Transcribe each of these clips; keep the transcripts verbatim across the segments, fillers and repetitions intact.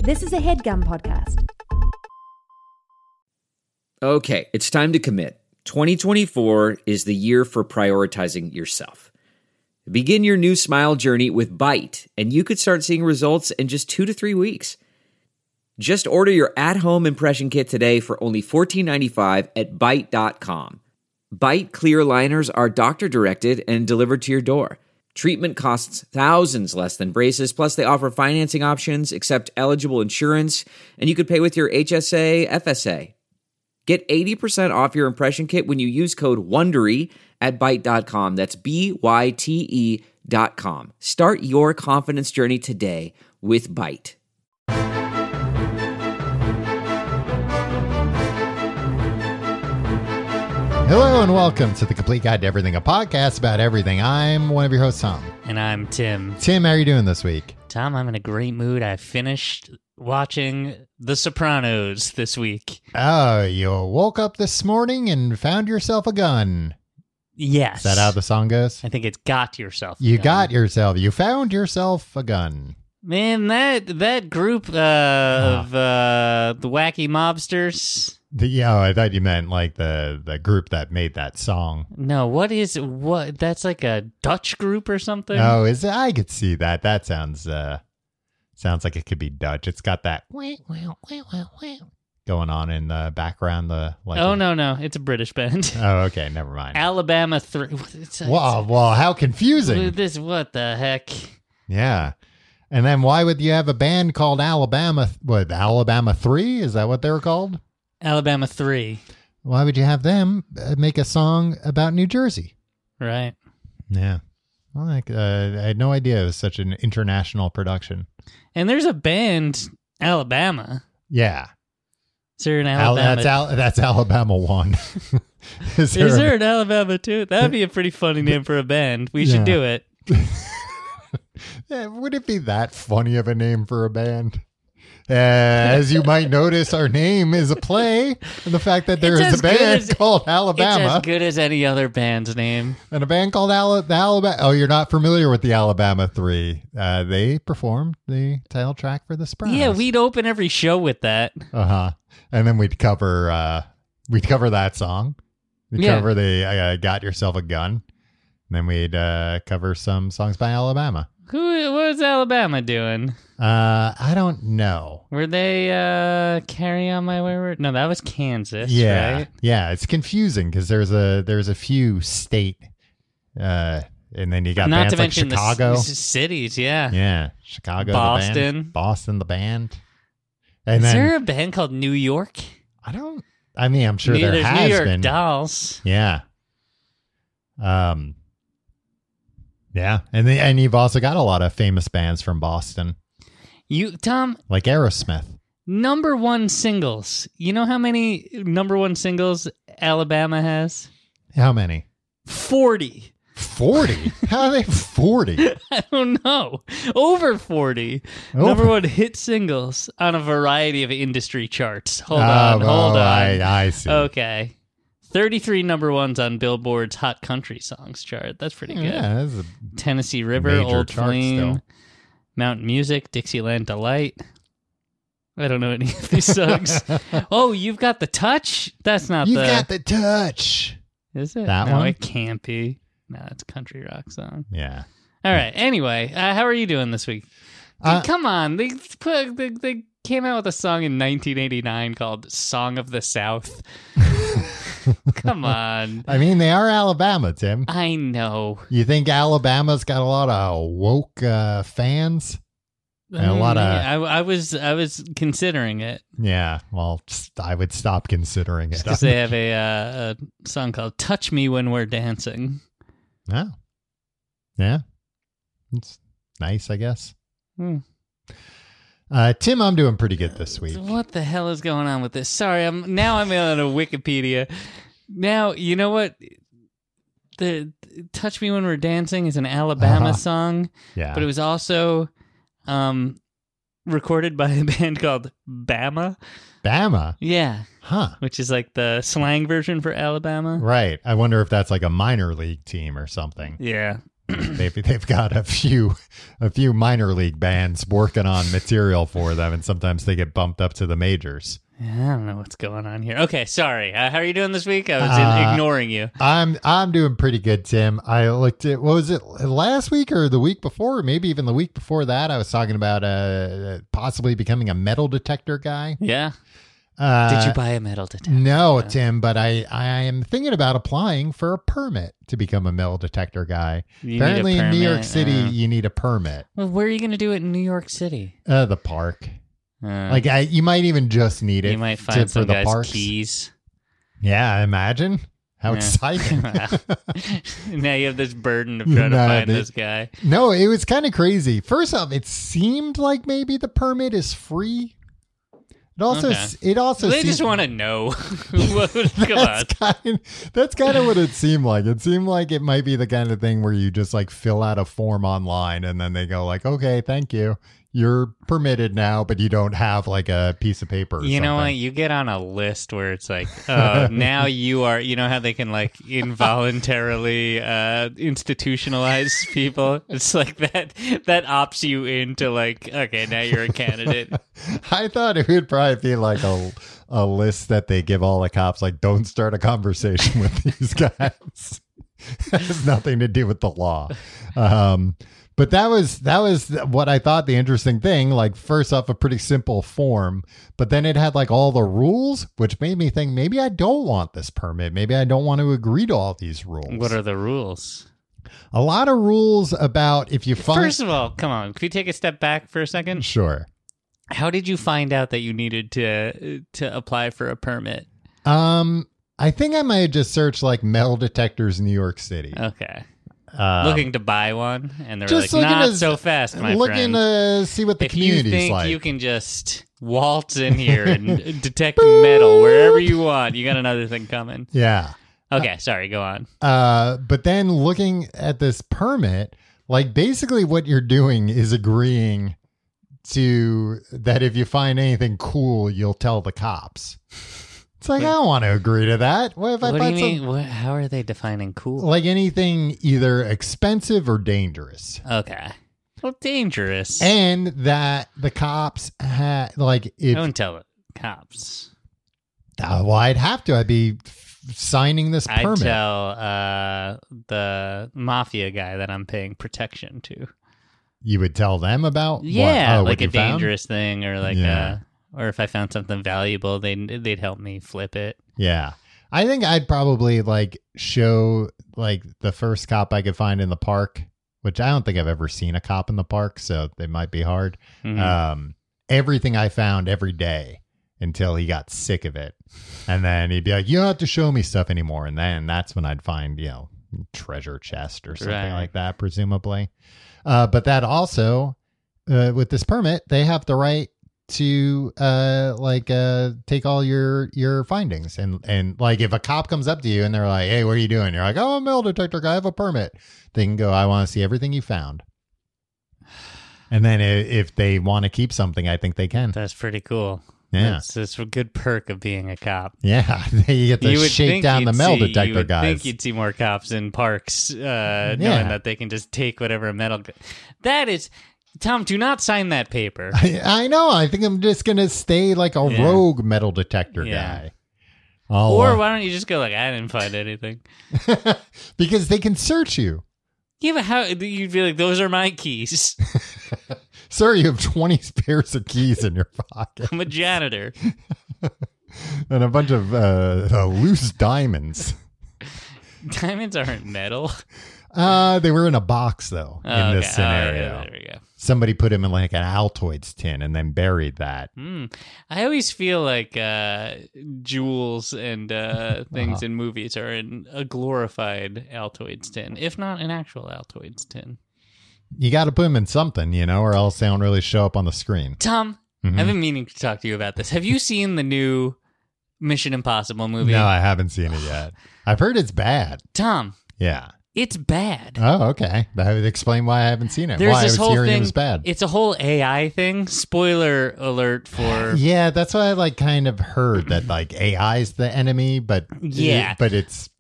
This is a HeadGum podcast. Okay, it's time to commit. twenty twenty-four is the year for prioritizing yourself. Begin your new smile journey with Byte, and you could start seeing results in just two to three weeks. Just order your at-home impression kit today for only fourteen ninety-five at byte dot com. Byte clear liners are doctor-directed and delivered to your door. Treatment costs thousands less than braces, plus they offer financing options, accept eligible insurance, and you could pay with your H S A, F S A. Get eighty percent off your impression kit when you use code WONDERY at byte dot com. That's B Y T E dot com. Start your confidence journey today with Byte. Hello and welcome to The Complete Guide to Everything, a podcast about everything. I'm one of your hosts, Tom. And I'm Tim. Tim, how are you doing this week? Tom, I'm in a great mood. I finished watching The Sopranos this week. Oh, you woke up this morning and found yourself a gun. Yes. Is that how the song goes? I think it's got yourself a You gun. got yourself, you found yourself a gun. Man, that that group uh, Oh. of uh, the wacky mobsters. The, yeah, I thought you meant like the, the group that made that song. No, what is what? That's like a Dutch group or something. Oh, is it? I could see that. That sounds uh, sounds like it could be Dutch. It's got that going on in the background. The like. Oh no, no, it's a British band. Oh, okay, never mind. Alabama three. It's a, Wow, well, how confusing. This what the heck? Yeah. And then why would you have a band called Alabama? What, Alabama three? Is that what they were called? Alabama three. Why would you have them uh, make a song about New Jersey? Right. Yeah. Well, like, uh, I had no idea it was such an international production. And there's a band, Alabama. Yeah. Is there an Al- Alabama? that's, Al- that's Alabama one. Is there, Is a- there an Alabama too? That'd be a pretty funny name for a band. We should Yeah. do it. Yeah, would it be that funny of a name for a band? Uh, as you might notice, our name is a play, and the fact that there It's is as a good band as- called It's Alabama as good as any other band's name. and a band called Ala- the Alabama. Oh, you're not familiar with the Alabama Three? Uh, they performed the title track for The Sopranos. Yeah, we'd open every show with that. uh huh, and then we'd cover uh, we'd cover that song. We'd Yeah. cover the uh, "Got Yourself a Gun," and then we'd uh, cover some songs by Alabama. Who what was Alabama doing? Uh, I don't know. Were they uh, Carry On My Wayward? No, that was Kansas, Yeah, right? yeah, it's confusing because there's a there's a few state, uh, and then you got Not bands to like mention Chicago. the c- cities, yeah. Yeah, Chicago, the Boston. band. Boston, the band. And Is then there a band called New York? I don't. I mean, I'm sure New- there There's has New York been. Dolls. Yeah. Um. Yeah, and the, and you've also got a lot of famous bands from Boston, You, Tom, like Aerosmith. number one singles. You know how many number one singles Alabama has? How many? forty. Forty? How are they forty? I don't know. Over forty. Over- Number one hit singles on a variety of industry charts. Hold Oh, on, oh, hold on. I, I see. Okay. thirty-three number ones on Billboard's Hot Country Songs chart. That's pretty good. Yeah, that's a Tennessee River, major Old chart Flame, still. Mountain Music, Dixieland Delight. I don't know any of these songs. Oh, You've Got the Touch? That's not You've the... got the touch. Is it? that no, one? it can't be. No, it's a country rock song. Yeah. All right. Anyway, uh, how are you doing this week? Uh, Come on. They, put, they they came out with a song in nineteen eighty-nine called Song of the South. Come on. I mean, they are Alabama, Tim. I know. You think Alabama's got a lot of woke uh, fans? And a lot of I, I was I was considering it yeah. Well, just- I would stop considering it. because they have a, uh, a song called "Touch Me When We're Dancing." Oh. Yeah. It's nice, I guess. Hmm. Uh, Tim, I'm doing pretty good this week. What the hell is going on with this? Sorry, I'm now I'm on a Wikipedia. Now you know what the "Touch Me When We're Dancing" is an Alabama Uh-huh. song, Yeah. but it was also um, recorded by a band called Bama. Bama. Yeah, Huh. which is like the slang version for Alabama. Right. I wonder if that's like a minor league team or something. Yeah. they've they've got a few a few minor league bands working on material for them, and sometimes they get bumped up to the majors. I don't know what's going on here. Okay, sorry. Uh, how are you doing this week? I was Uh, ignoring you. I'm I'm doing pretty good, Tim. I looked at what was it last week or the week before, or maybe even the week before that. I was talking about uh possibly becoming a metal detector guy. Yeah. Uh, Did you buy a metal detector? No, Tim, but I, I am thinking about applying for a permit to become a metal detector guy. You need a Apparently in New York permit? City, Uh. you need a permit. Well, where are you going to do it in New York City? Uh, the park. Uh, Like I, you might even just need it you might to- find for some the guy's parks. keys. Yeah, imagine how Yeah. exciting. Now you have this burden of trying to No, find they- this guy. No, it was kind of crazy. First off, it seemed like maybe the permit is free. It also, Okay. it also They seemed, just want to know. Come on. that's kind, that's kind of what it seemed like. It seemed like it might be the kind of thing where you just like fill out a form online and then they go like, okay, thank you. You're permitted now, but you don't have like a piece of paper. Or You know what? something. You get on a list where it's like, oh, now you are, you know how they can like involuntarily uh, institutionalize people? It's like that, that opts you into like, okay, now you're a candidate. I thought it would probably be like a a list that they give all the cops, like, don't start a conversation with these guys. It has nothing to do with the law. Um, but that was that was what I thought the interesting thing. Like, first off, a pretty simple form, but then it had like all the rules, which made me think maybe I don't want this permit. Maybe I don't want to agree to all these rules. What are the rules? A lot of rules about if you find. First of all, come on. Can we take a step back for a second? Sure. How did you find out that you needed to to apply for a permit? Um, I think I might have just searched like metal detectors in New York City. Okay. Um, Looking to buy one, and they're just like, looking not to- so fast, my looking friend. to see what the If you community's think like. you can just waltz in here and detect metal wherever you want, you got another thing coming. Yeah. Okay, sorry, go on. Uh, but then looking at this permit, like basically what you're doing is agreeing to that if you find anything cool, you'll tell the cops. It's like, I don't want to agree to that. What if I What do you find mean? some, What, how are they defining cool? like anything either expensive or dangerous? Okay. Well, dangerous. And that the cops had, like, if, Don't tell the cops. uh, well, I'd have to, I'd be f- signing this I'd permit. tell uh, the mafia guy that I'm paying protection to. You would tell them about what? Yeah, Oh, what like a you found? dangerous thing, or like Yeah. a, or if I found something valuable, they they'd help me flip it. Yeah. I think I'd probably like show like the first cop I could find in the park, which I don't think I've ever seen a cop in the park, so they might be hard. Mhm. Um, everything I found every day until he got sick of it. And then he'd be like, you don't have to show me stuff anymore. And then that's when I'd find, you know, treasure chest or something Right. like that, presumably. Uh, but that also, uh, with this permit, they have the right to uh like uh take all your your findings, and and like if a cop comes up to you and they're like, hey, what are you doing? You're like, oh, I'm a metal detector guy, I have a permit. They can go, I want to see everything you found. And then i- if they want to keep something, I think they can. That's pretty cool. Yeah. That's, that's a good perk of being a cop. Yeah, you get to You would shake think down the you'd metal see- detector you would guys. think you'd see more cops in parks, uh, Yeah. knowing that they can just take whatever metal. That is, Tom. Do not sign that paper. I, I know. I think I'm just gonna stay like a Yeah. rogue metal detector Yeah. guy. I'll, Or uh, why don't you just go like, I didn't find anything. because they can search you. Yeah, but how you'd be like, those are my keys. Sir, you have twenty pairs of keys in your pocket I'm a janitor. and a bunch of uh, uh, loose diamonds. Diamonds aren't metal. Uh, they were in a box, though, Oh, in this okay. Oh, scenario. yeah, there we go. Somebody put him in like an Altoids tin and then buried that. Hmm. I always feel like uh, jewels and uh, things Uh-huh. in movies are in a glorified Altoids tin, if not an actual Altoids tin. You got to put them in something, you know, or else they don't really show up on the screen. Tom, Mhm. I've been meaning to talk to you about this. Have you seen the new Mission Impossible movie? No, I haven't seen it yet. I've heard it's bad. Tom, Yeah. it's bad. Oh, okay. That would explain why I haven't seen it. There's why this I was whole hearing thing. it was bad. It's a whole A I thing. Spoiler alert for Yeah, that's what I like kind of heard that like A I is the enemy, but Yeah. but it's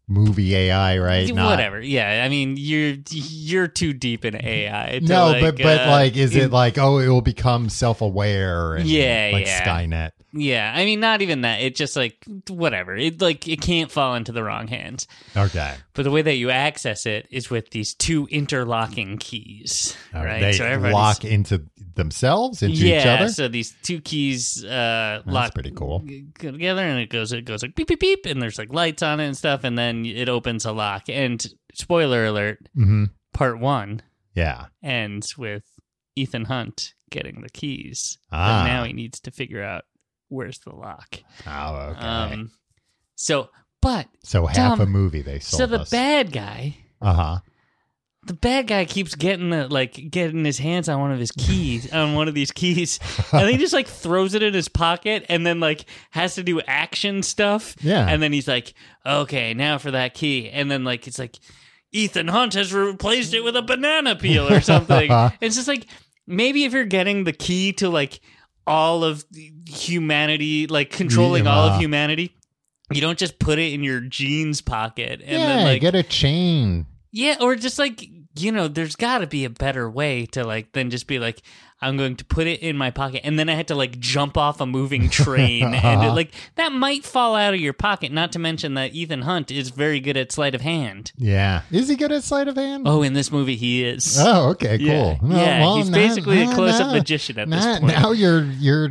movie A I, right? Not- Whatever. Yeah, I mean, you're you're too deep in A I. To no, like, but but uh, like, is in- it like, oh, it will become self-aware and Yeah, like yeah. Skynet? Yeah, I mean, not even that. It just like whatever. It like it can't fall into the wrong hands. Okay. But the way that you access it is with these two interlocking keys, All right? They everybody's- lock into themselves, into yeah, each other. so these two keys uh, That's lock pretty cool. go together, and it goes it goes like beep beep beep, and there's like lights on it and stuff, and then it opens a lock. And spoiler alert: Mm-hmm. part one Yeah. ends with Ethan Hunt getting the keys, Ah. but now he needs to figure out where's the lock. Oh, okay. Um, so, but so half Tom, a movie they sold so the us. bad guy. Uh huh. The bad guy keeps getting the, like getting his hands on one of his keys, on one of these keys, and he just like throws it in his pocket, and then like has to do action stuff. Yeah. and then he's like, "Okay, now for that key," and then like it's like Ethan Hunt has replaced it with a banana peel or something. It's just like maybe if you're getting the key to like all of humanity, like controlling all Yeah. of humanity, you don't just put it in your jeans pocket and yeah, then like get a chain. yeah, or just like, you know, there's got to be a better way to like than just be like, I'm going to put it in my pocket, and then I had to like jump off a moving train, and it, like that might fall out of your pocket. Not to mention that Ethan Hunt is very good at sleight of hand. Yeah. Is he good at sleight of hand? Oh, in this movie he is. Oh, okay, cool. Yeah, No, yeah, well, he's now- basically a now- close-up now- magician at this now- point. Now you're you're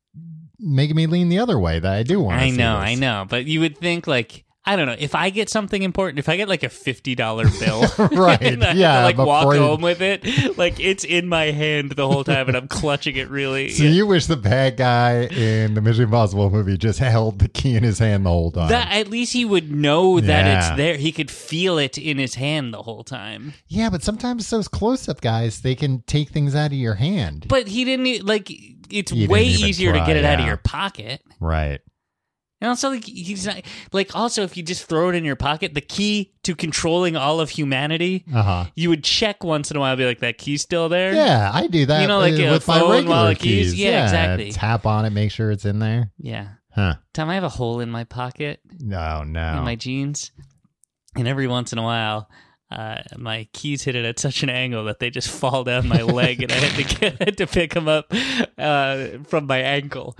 making me lean the other way. That I do want. I see know, this. I know, but you would think like. I don't know. If I get something important, if I get like a fifty dollar bill, Right, and I have yeah, to, like walk before you- home with it, like it's in my hand the whole time, and I'm clutching it really. So you wish the bad guy in the Mission Impossible movie just held the key in his hand the whole time? That at least he would know that Yeah. it's there. He could feel it in his hand the whole time. Yeah, but sometimes those close-up guys, they can take things out of your hand. But he didn't e- like. It's He way didn't even easier to try, get it out of yeah. your pocket. Right. And also, like he's not like. Also, if you just throw it in your pocket, the key to controlling all of humanity, Uh-huh. you would check once in a while, be like, "That key's still there." Yeah, I do that. You know, like uh, a with my phone regular wallet keys. keys? Yeah, exactly. Tap on it, make sure it's in there. yeah. Huh. Tom, I have a hole in my pocket No, no. in my jeans, and every once in a while. Uh, my keys hit it at such an angle that they just fall down my leg, and I had to get had to pick them up uh, from my ankle.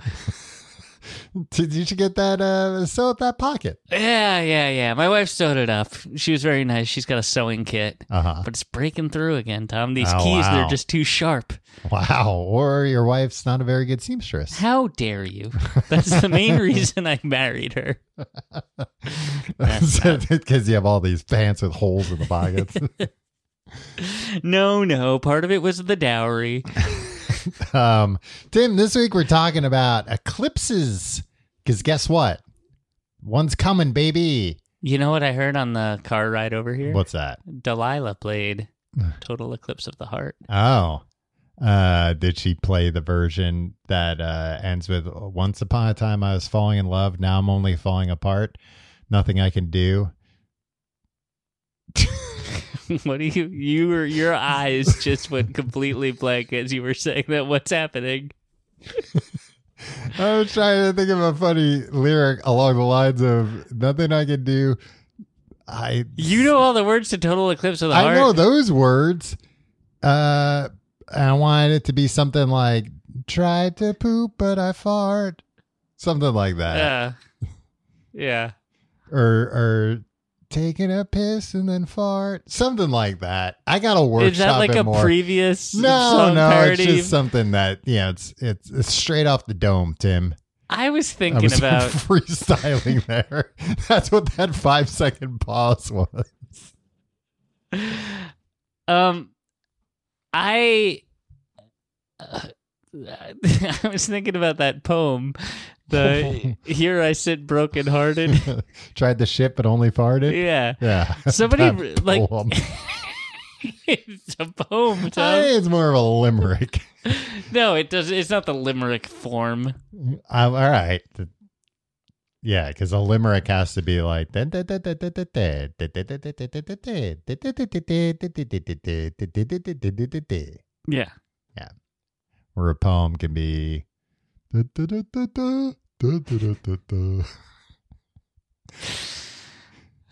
Did you should get that? Uh, sew up that pocket. Yeah, yeah, yeah. My wife sewed it up. She was very nice. She's got a sewing kit, Uh huh. but it's breaking through again, Tom. These Oh, keys, wow. they're just too sharp. Wow. Or your wife's not a very good seamstress. How dare you? That's the main reason I married her. That's not- Because you have all these pants with holes in the pockets. No, no. Part of it was the dowry. um, Tim, this week we're talking about eclipses. Because guess what? One's coming, baby. You know what I heard on the car ride over here? What's that? Delilah played Total Eclipse of the Heart. Oh. Uh, did she play the version that uh, ends with "Once upon a time I was falling in love, now I'm only falling apart. Nothing I can do." What do you you were your eyes just went completely blank as you were saying that. What's happening? I was trying to think of a funny lyric along the lines of "Nothing I can do." I You know all the words to Total Eclipse of the I Heart? know those words. Uh, I wanted it to be something like "tried to poop but I fart," something like that, Yeah. Yeah. or or taking a piss and then fart, something like that. I got to workshop Is that like it a more. previous No, song no, parody? it's just something that yeah, it's it's it's straight off the dome, Tim. I was I thinking was about freestyling there. That's what that five second pause was. um I uh, I was thinking about that poem. The Here I Sit Broken Hearted. Tried the shit but only farted. Yeah. Yeah. Somebody That like poem. it's a poem, I Tom. think it's more of a limerick. No, it does it's not the limerick form. I'm, all right. Yeah, because a limerick has to be like. Yeah. Where a poem can be.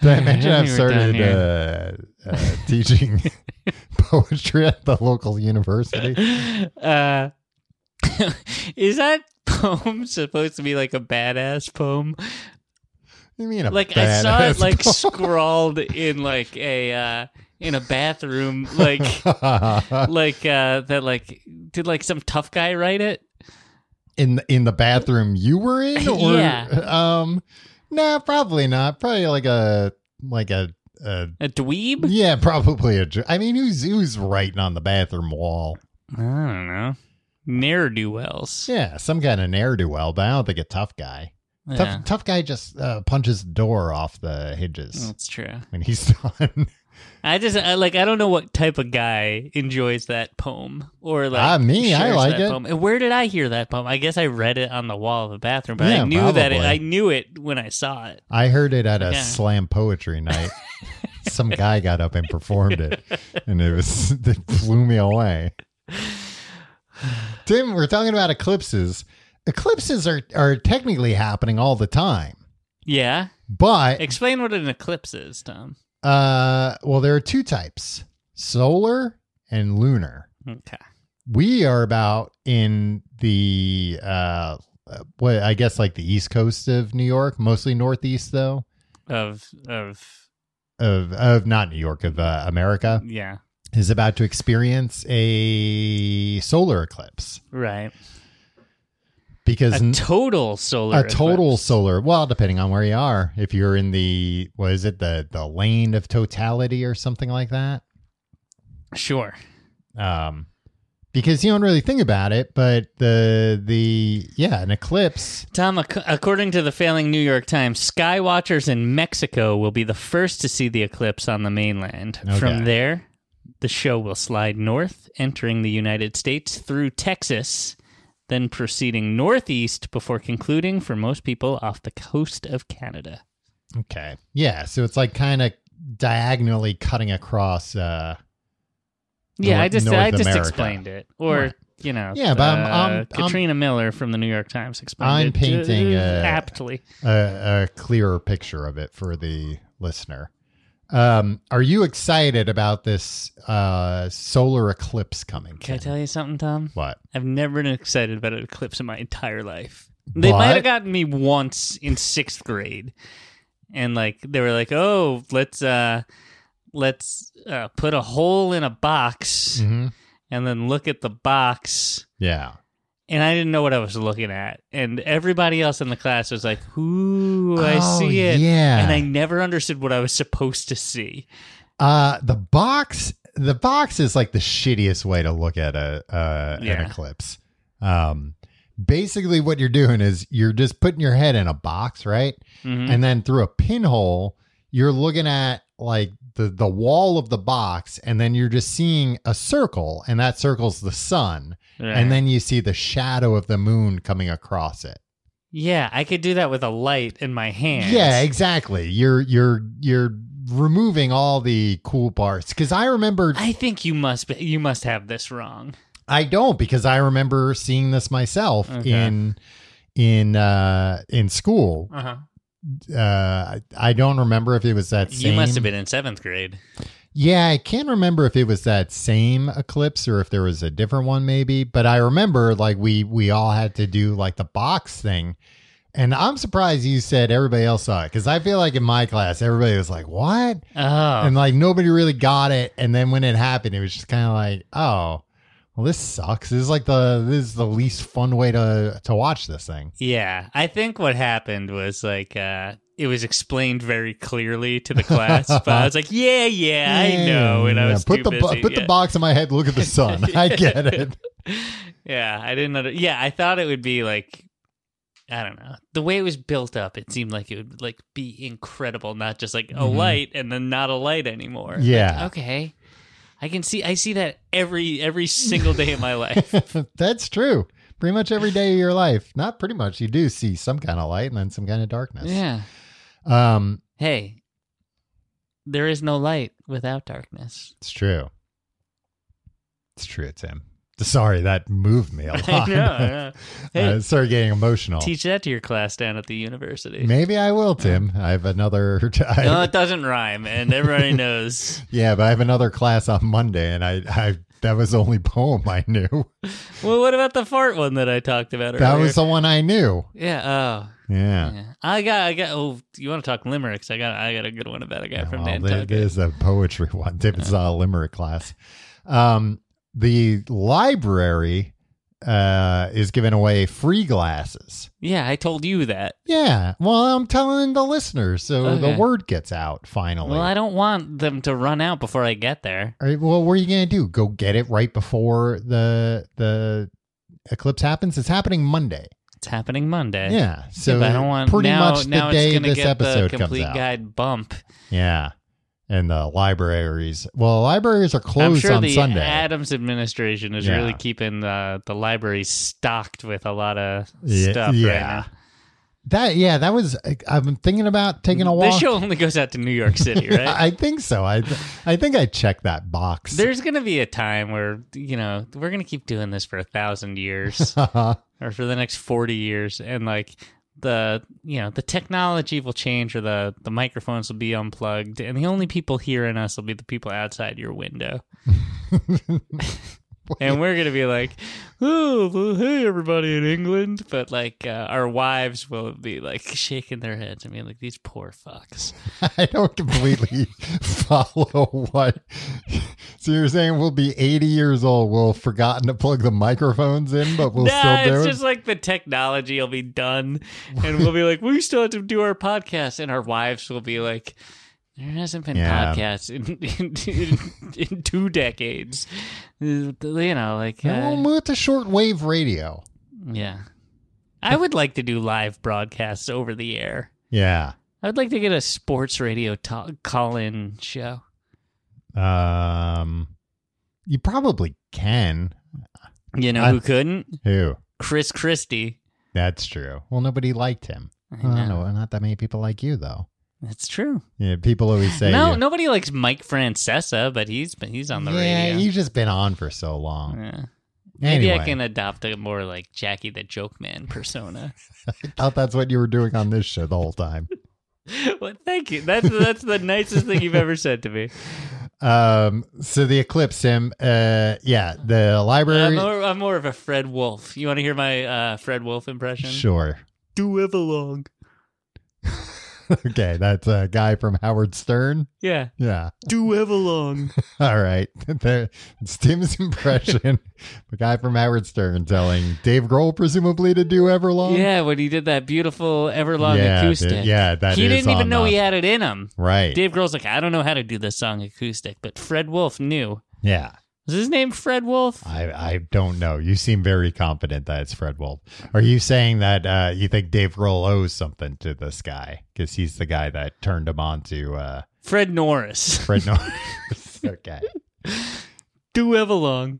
Did I mention I've We're done started uh, uh, teaching poetry at the local university? Uh, is that poem supposed to be like a badass poem? You mean a Like I saw it badass like poem? scrawled in like a uh, in a bathroom, like like uh, that. Like did like some tough guy write it? in in the bathroom you were in, or Yeah. um, nah, probably not. Probably like a like a. a A dweeb? yeah, probably a. I mean, who's who's writing on the bathroom wall? I don't know. Ne'er do wells. Yeah, some kind of ne'er do well, but I don't think a tough guy. Yeah, Tough tough guy just uh, punches the door off the hinges that's true. when he's done. I just I, like I don't know what type of guy enjoys that poem or like Ah, me, I shares like that it. Poem. And where did I hear that poem? I guess I read it on the wall of the bathroom, but Yeah, I knew that it, probably. I knew it when I saw it. I heard it at a Yeah. slam poetry night. Some guy got up and performed it, and it was it blew me away. Tim, we're talking about eclipses. Eclipses are are technically happening all the time, Yeah, but explain what an eclipse is, Tom. uh, well, there are two types: solar and lunar. Okay. We are about in the uh, what I guess like the east coast of New York, mostly northeast though. Of of Of of not New York, of uh, America, yeah, is about to experience a solar eclipse right. because A n- total solar. a total eclipse. solar. Well, depending on where you are, if you're in the what is it the the lane of totality or something like that. Sure. Um, because you don't really think about it, but the the yeah, an eclipse. Tom, ac- according to the failing New York Times, sky watchers in Mexico will be the first to see the eclipse on the mainland. Okay. From there, the show will slide north, entering the United States through Texas, then proceeding northeast before concluding for most people off the coast of Canada. Okay, yeah, so it's like kind of diagonally cutting across. Uh, Yeah, North- I just North I just America. explained it, or Right. you know, Yeah, but I'm- uh, I'm- I'm- Katrina Miller from the New York Times explained I'm it painting, uh, uh, aptly. a, a clearer picture of it for the listener. Um, are you excited about this uh, solar eclipse coming? Can I Ken? tell you something, Tom? What? I've never been excited about an eclipse in my entire life. They But- might have gotten me once in sixth grade, and like they were like, "Oh, let's uh, let's uh, put a hole in a box Mhm. and then look at the box." Yeah. And I didn't know what I was looking at, and everybody else in the class was like, "Ooh, I Oh, see it," yeah. and I never understood what I was supposed to see. Uh, the box, the box is like the shittiest way to look at a uh, an Yeah. eclipse. Um, basically, what you're doing is you're just putting your head in a box, right? Mhm. And then through a pinhole, you're looking at like the the wall of the box, and then you're just seeing a circle, and that circle's the sun, Right. and then you see the shadow of the moon coming across it. Yeah, I could do that with a light in my hand. Yeah, exactly. You're you're you're removing all the cool parts because I remember I think you must be, you must have this wrong. I don't because I remember seeing this myself Okay. in in uh in school. Uh-huh. Uh, I, I don't remember if it was that same. You must have been in seventh grade. Yeah, I can't remember if it was that same eclipse or if there was a different one maybe, but I remember like we we all had to do like the box thing. And I'm surprised you said everybody else saw it because I feel like in my class everybody was like, "What?" Oh, And like nobody really got it. And then when it happened, it was just kind of like, "Oh, well, this sucks. This is like the this is the least fun way to to watch this thing." yeah. I think what happened was like uh, it was explained very clearly to the class, but I was like, "Yeah, yeah, I know," and I Yeah, was put too the bo- busy. put yeah. the box in my head. Look at the sun. I get it. Yeah, I didn't. Under- yeah, I thought it would be like. I don't know. The way it was built up, it seemed like it would like be incredible, not just like a Mhm. light and then not a light anymore. Yeah. Like, okay. I can see I see that every every single day of my life. That's true. Pretty much every day of your life. Not pretty much. You do see some kind of light and then some kind of darkness. Yeah. Um, Hey, there is no light without darkness. it's true. It's true, Tim. Sorry, that moved me a lot. I know. I know. Hey, I started getting emotional. teach that to your class down at the university. Maybe I will, Tim. I have another. I, No, it doesn't rhyme, and everybody knows. yeah, but I have another class on Monday, and I, I that was the only poem I knew. Well, what about the fart one that I talked about earlier? That was the one I knew. Yeah. Oh. Yeah. Yeah. I got. I got. Oh, you want to talk limericks? I got. I got a good one about a guy from Well, Nantucket. there's a poetry one. It's a limerick class. Um, the library uh, is giving away free glasses. Yeah, I told you that. Yeah. Well, I'm telling the listeners so Okay. the word gets out finally. Well, I don't want them to run out before I get there. All right, well, what are you going to do? Go get it right before the the eclipse happens? It's happening Monday. It's happening Monday. Yeah. So Yeah, but I don't want pretty now, much the now day it's gonna this get episode the comes complete out. guide bump. Yeah. And the libraries. Well, libraries are I'm closed sure on the Sunday. Adams administration is Yeah. really keeping the the library stocked with a lot of Yeah, stuff yeah. right now. That yeah, that was. I've been thinking about taking a walk. This show only goes out to New York City, right? I think so. I I think I checked that box. There's gonna be a time where you know we're gonna keep doing this for a thousand years, or for the next forty years, and like the you know the technology will change, or the the microphones will be unplugged, and the only people hearing us will be the people outside your window. And we're going to be like, oh, well, hey, everybody in England. But, like, uh, our wives will be, like, shaking their heads. I mean, like, these poor fucks. I don't completely follow what. So you're saying we'll be eighty years old. We'll have forgotten to plug the microphones in, but we'll nah, still do it's it? just like the technology will be done. And we'll be like, we still have to do our podcast. And our wives will be like, there hasn't been Yeah. podcasts in, in, in, in two decades. You know, like, Yeah, we'll uh, move to shortwave radio. yeah. I would like to do live broadcasts over the air. Yeah. I would like to get a sports radio talk, call-in show. Um, you probably can. You know I- who couldn't? Who? Chris Christie. That's true. Well, nobody liked him. I Well, know. no, not that many people like you, though. That's true. Yeah, people always say No, you- nobody likes Mike Francesa, but he's he's on the yeah, radio. you've just been on for so long. Yeah. Maybe Anyway, I can adopt a more like Jackie the Joke Man persona. I thought that's what you were doing on this show the whole time. Well, thank you. That's that's the nicest thing you've ever said to me. Um, so the eclipse, Tim. Uh, yeah, the I'm library. more, I'm more of a Fred Wolf. You want to hear my uh, Fred Wolf impression? Sure. Do Everlong. Okay, that's a guy from Howard Stern. Yeah. Yeah. Do Everlong. All right. There- it's Tim's impression. The guy from Howard Stern telling Dave Grohl presumably to do Everlong. Yeah, when he did that beautiful Everlong Yeah, acoustic. dude, yeah, that he is didn't even on know the- he had it in him. Right. Dave Grohl's like, I don't know how to do this song acoustic, but Fred Wolf knew. Yeah. Was his name Fred Wolf? I, I don't know. You seem very confident that it's Fred Wolf. Are you saying that uh, you think Dave Grohl owes something to this guy because he's the guy that turned him on to uh, Fred Norris. Fred Norris? Okay. Do Everlong.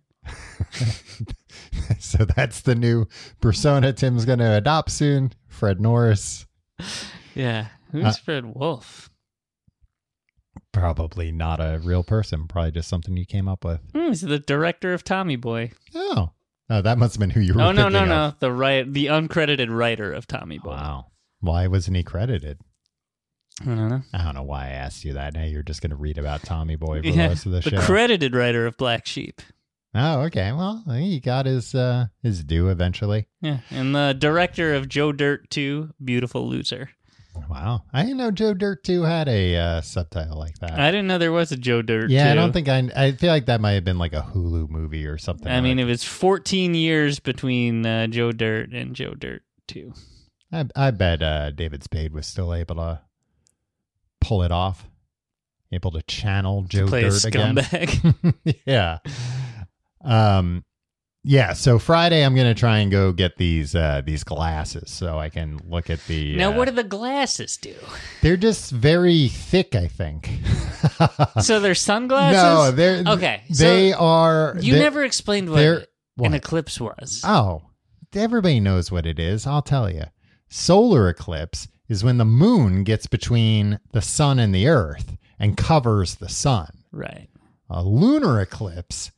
So that's the new persona Tim's going to adopt soon. Fred Norris. Yeah. Who's Uh, Fred Wolf? Probably not a real person. Probably just something you came up with. Hmm, he's the director of Tommy Boy. Oh. Oh, that must have been who you were Oh no, no, thinking no. of. The right the uncredited writer of Tommy Boy. Wow. Why wasn't he credited? I don't know. I don't know why I asked you that. Hey, you're just going to read about Tommy Boy for the Yeah, rest of the, the show. credited writer of Black Sheep. Oh, okay. Well, he got his uh, his due eventually. Yeah. And the director of Joe Dirt two, Beautiful Loser. Wow. I didn't know Joe Dirt two had a uh, subtitle like that. I didn't know there was a Joe Dirt yeah, two. I don't think I I feel like that might have been like a Hulu movie or something. I mean, like- it was fourteen years between uh, Joe Dirt and Joe Dirt two. I, I bet uh, David Spade was still able to pull it off, able to channel Joe Play a Dirt again. scumbag. Yeah. Um, yeah. So Friday, I'm gonna try and go get these uh, these glasses so I can look at the. Now, uh, what do the glasses do? They're just very thick, I think. So they're sunglasses? No, they're Okay, so They are. You they- never explained what they're- an what? eclipse was. Oh, everybody knows what it is. I'll tell you. Solar eclipse is when the moon gets between the sun and the earth and covers the sun. Right. A lunar eclipse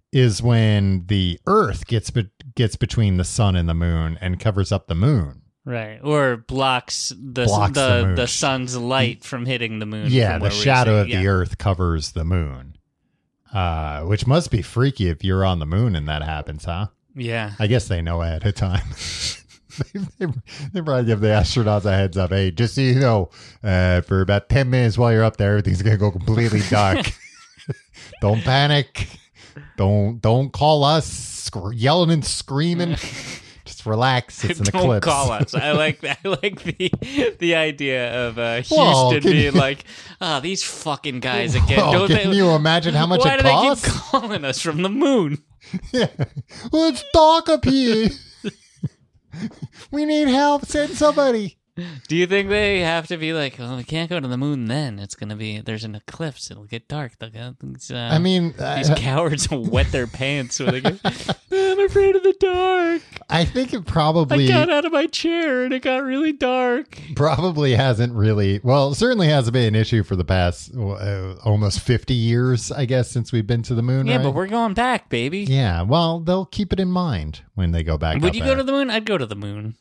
is when the Earth gets be- gets between the sun and the moon and covers up the moon. Right. Or blocks the Blocks the the, moon. the sun's light from hitting the moon. Yeah, from the where we shadow see- of yeah. the Earth covers the moon. Uh, which must be freaky if you're on the moon and that happens, huh? Yeah. I guess they know ahead of time. they, they, they probably give the astronauts a heads up. Hey, just so you know, uh, for about ten minutes while you're up there, everything's going to go completely dark. Don't panic. Don't don't call us sc- yelling and screaming. Just relax. It's an Don't eclipse. call us. I like I like the the idea of uh, Houston Well, can being you- like, oh, these fucking guys again. Oh, Don't can they, you imagine how much why it do they keep costs? calling us from the moon? Yeah. Well, it's dark up here. We need help. Send somebody. Do you think they have to be like, well, we can't go to the moon then? It's going to be, there's an eclipse. It'll get dark. They'll get- Uh, I mean, these I, cowards will wet their pants when they go, I'm afraid of the dark. I think it I probably got out of my chair and it got really dark. probably hasn't really. Well, certainly hasn't been an issue for the past uh, almost fifty years, I guess, since we've been to the moon. Yeah, right? but we're going back, baby. Yeah, well, they'll keep it in mind when they go back. Would up you there. go to the moon? I'd go to the moon.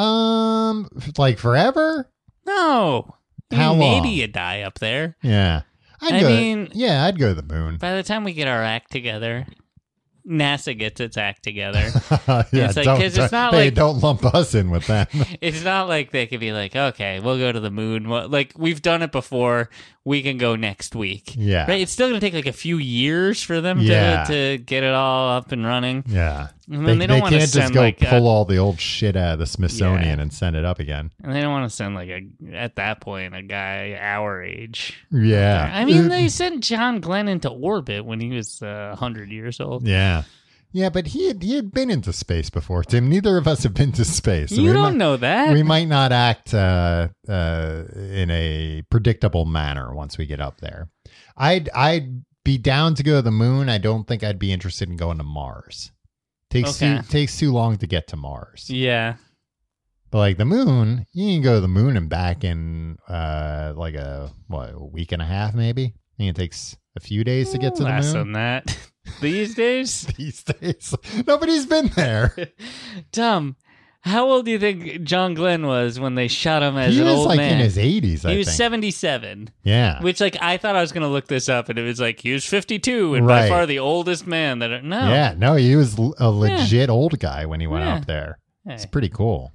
Um, like forever? No. How Maybe long? you die up there. Yeah, I'd I go. mean- yeah, I'd go to the moon. By the time we get our act together, NASA gets its act together. yeah, It's like- don't, 'cause it's not hey, like- don't lump us in with them. It's not like they could be like, okay, we'll go to the moon. Well, like, we've done it before. We can go next week. Yeah. Right? It's still going to take like a few years for them Yeah. to, to get it all up and running. Yeah, And they, then they don't they want to can't just send go like, pull a, all the old shit out of the Smithsonian Yeah. and send it up again. and they don't want to send like a, at that point, a guy our age. Yeah, I mean, they sent John Glenn into orbit when he was uh, one hundred years old. yeah, yeah, but he had he had been into space before, Tim. Neither of us have been to space. so You we don't might, know that. We might not act uh, uh, in a predictable manner once we get up there. I'd I'd be down to go to the moon. I don't think I'd be interested in going to Mars. Takes Okay. too, takes too long to get to Mars. Yeah. But like the moon, you can go to the moon and back in uh, like a what a week and a half, maybe. I think it takes a few days to get to the Less moon than that. These days? these days. Nobody's been there. Tom, how old do you think John Glenn was when they shot him as He an was old like man? in his eighties. I he was think. seventy-seven, Yeah. which like I thought I was going to look this up, and it was like he was fifty-two and Right. by far the oldest man that. No, Yeah. No, he was l- a legit old guy when he went Yeah. up there. Hey. It's pretty cool.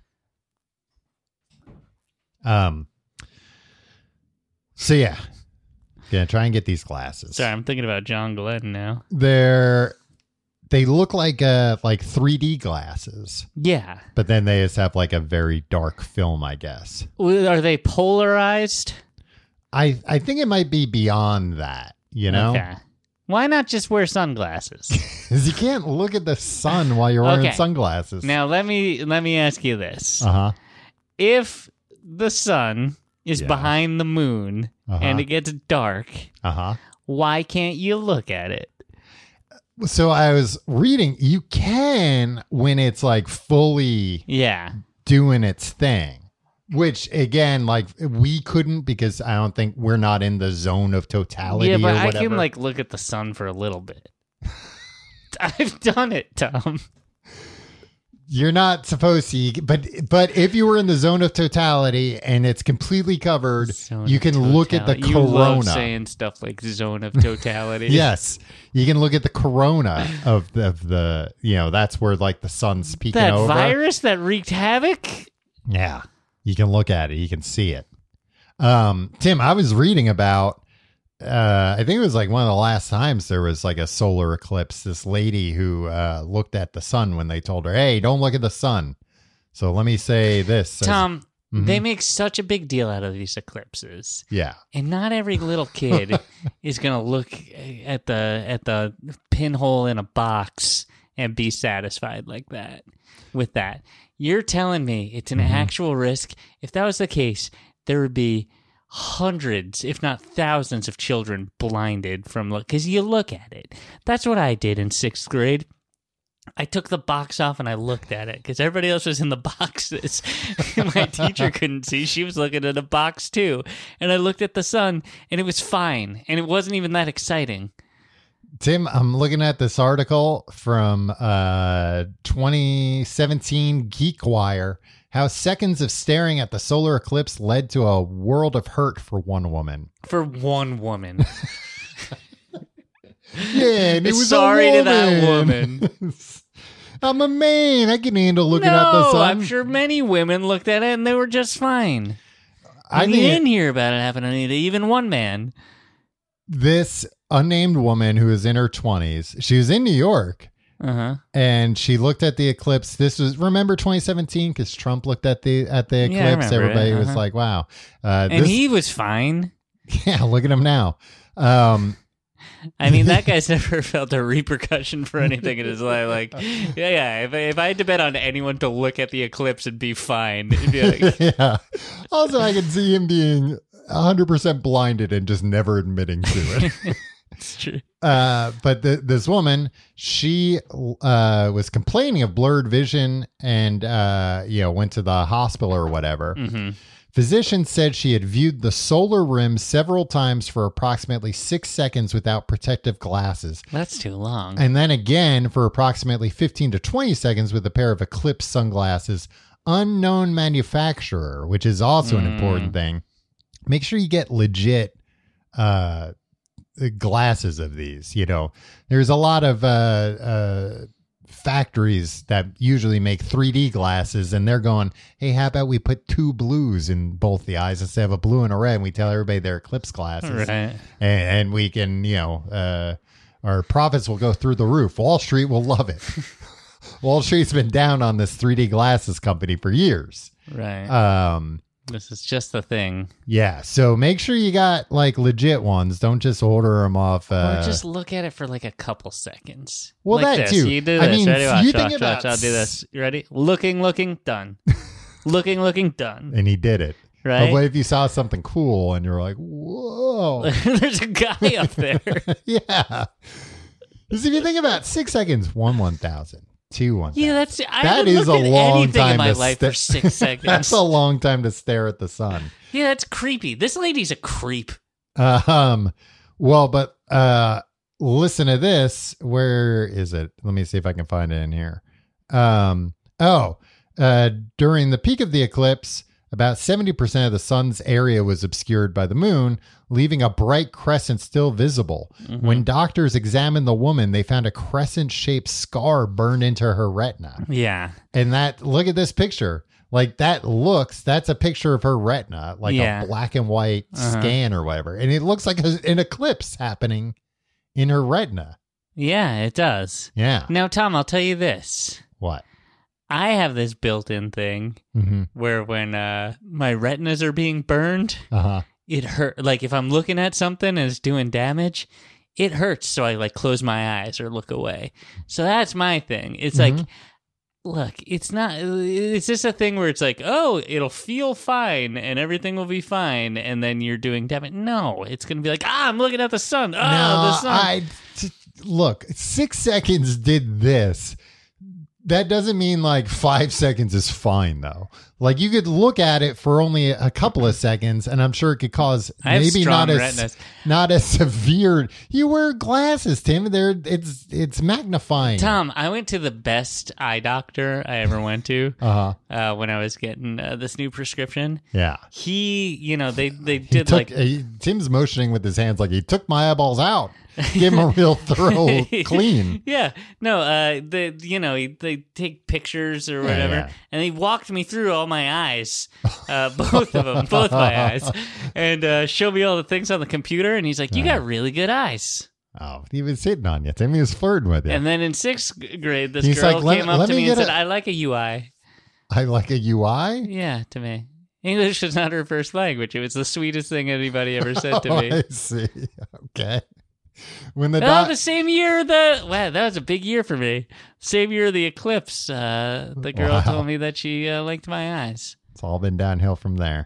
Um. So yeah, gonna try and get these glasses. Sorry, I'm thinking about John Glenn now. They're they look like uh like three D glasses, Yeah, but then they just have like a very dark film, I guess. Well, are they polarized? I I think it might be beyond that. You know, Okay. Why not just wear sunglasses? because you can't look at the sun while you're wearing Okay. sunglasses. Now let me let me ask you this: uh huh. if the sun is Yeah. behind the moon Uh-huh. and it gets dark, Uh huh. why can't you look at it? So I was reading, you can when it's like fully Yeah. doing its thing, which again, like we couldn't because I don't think we're not in the zone of totality Yeah, but or I whatever. can like look at the sun for a little bit. I've done it, Tom. You're not supposed to, but but if you were in the zone of totality and it's completely covered, Zone you of can look at the totality. You love corona. saying stuff like zone of totality. Yes, you can look at the corona of the, of the you know that's where like the sun's peeking That over. virus that wreaked havoc? Yeah, you can look at it. You can see it. Um, Tim, I was reading about, uh, I think it was like one of the last times there was like a solar eclipse. This lady who uh, looked at the sun when they told her, hey, don't look at the sun. So let me say this. as- Tom, Mhm. they make such a big deal out of these eclipses. yeah. And not every little kid is going to look at the at the pinhole in a box and be satisfied like that with that. You're telling me it's an Mhm. actual risk. If that was the case, there would be hundreds, if not thousands of children blinded from look cuz you look at it. That's what I did in sixth grade. I took the box off and I looked at it because everybody else was in the boxes. My teacher couldn't see. She was looking at a box too. And I looked at the sun and it was fine. And it wasn't even that exciting. Tim, I'm looking at this article from uh, twenty seventeen GeekWire. How seconds of staring at the solar eclipse led to a world of hurt for one woman. For one woman. Yeah, and it was Sorry a to that woman. I'm a man. I can handle looking no, at the sun. I'm sure many women looked at it and they were just fine. I you think didn't it- hear about it happening to even one man. This unnamed woman who is in her twenties, she was in New York. Uh-huh. And she looked at the eclipse. This was, remember twenty seventeen, because Trump looked at the at the Yeah, I eclipse. remember Everybody it. was Uh-huh. like, "Wow!" Uh, And this, he was fine. yeah, look at him now. Um, I mean, that guy's never felt a repercussion for anything in his life. Like, yeah, yeah. If I, if I had to bet on anyone to look at the eclipse and be fine, it'd be like, yeah. Also, I can see him being one hundred percent blinded and just never admitting to it. it's true. Uh, but the, this woman, she uh, was complaining of blurred vision and, uh, you know, went to the hospital or whatever. Mm-hmm. Physicians said she had viewed the solar rim several times for approximately six seconds without protective glasses. That's too long. And then again for approximately fifteen to twenty seconds with a pair of Eclipse sunglasses. Unknown manufacturer, which is also an Mm. important thing. Make sure you get legit uh, glasses of these. You know, there's a lot of uh, uh, factories that usually make three D glasses, and they're going, hey, how about we put two blues in both the eyes instead of a blue and a red, and we tell everybody they're Eclipse glasses. Right. And, and we can, you know, uh, our profits will go through the roof. Wall Street will love it. Wall Street's been down on this three D glasses company for years. Right. Um, This is just the thing. yeah. So make sure you got like legit ones. Don't just order them off. Uh, or just look at it for like a couple seconds. Well, like that this. too. You do I this. mean, ready? Watch, you watch, think watch. about I'll do this. You ready? Looking, looking, done. looking, looking, done. and he did it. Right? But what if you saw something cool and you're like, whoa. There's a guy up there. Yeah. Because if you think about six seconds, one one thousand, two one thousand. Yeah, that's. I That haven't is a looked at long anything time in my to life sta- for six seconds. That's a long time to stare at the sun. Yeah, that's creepy. This lady's a creep. Um, well, but uh, listen to this. Where is it? Let me see if I can find it in here. Um, oh, uh, during the peak of the eclipse, about seventy percent of the sun's area was obscured by the moon, leaving a bright crescent still visible. Mm-hmm. When doctors examined the woman, they found a crescent-shaped scar burned into her retina. Yeah. And that, look at this picture. Like that looks, that's a picture of her retina, like Yeah. a black and white Uh-huh. scan or whatever. And it looks like a, an eclipse happening in her retina. Yeah, it does. Yeah. Now, Tom, I'll tell you this. What? I have this built-in thing Mm-hmm. where when uh, my retinas are being burned, Uh-huh. it hurt. Like if I'm looking at something and it's doing damage, it hurts. So I like close my eyes or look away. So that's my thing. It's Mhm. like, look, it's not, it's just a thing where it's like, oh, it'll feel fine and everything will be fine. And then you're doing damage. No, it's going to be like, ah, I'm looking at the sun. Oh, no, the sun. I, t- look, six seconds did this. That doesn't mean like five seconds is fine though. Like you could look at it for only a couple of seconds, and I'm sure it could cause I have maybe strong not as retinas. not as severe. You wear glasses, Tim. They're it's it's magnifying. Tom, I went to the best eye doctor I ever went to Uh huh. uh, when I was getting uh, this new prescription. Yeah. He, you know, they, they He did took, like, he- Tim's motioning with his hands like he took my eyeballs out. Give him a real thorough clean. Yeah, no, uh, the you know he, they take pictures or whatever, yeah. and he walked me through all my eyes, uh, both of them, both my eyes, and uh, showed me all the things on the computer. And he's like, "You got really good eyes." Oh, he was hitting on you, Tim. He was flirting with you. And then in sixth grade, this He's girl like, "Let- came up let to me me and get said, a- "I like a U I." I like a U I. Yeah, to me, English is not her first language. It was the sweetest thing anybody ever said to Oh, me. I see. Okay. When the Oh, doc- the same year the wow, that was a big year for me. Same year of the eclipse. Uh, the girl Wow. told me that she uh, liked my eyes. it's all been downhill from there.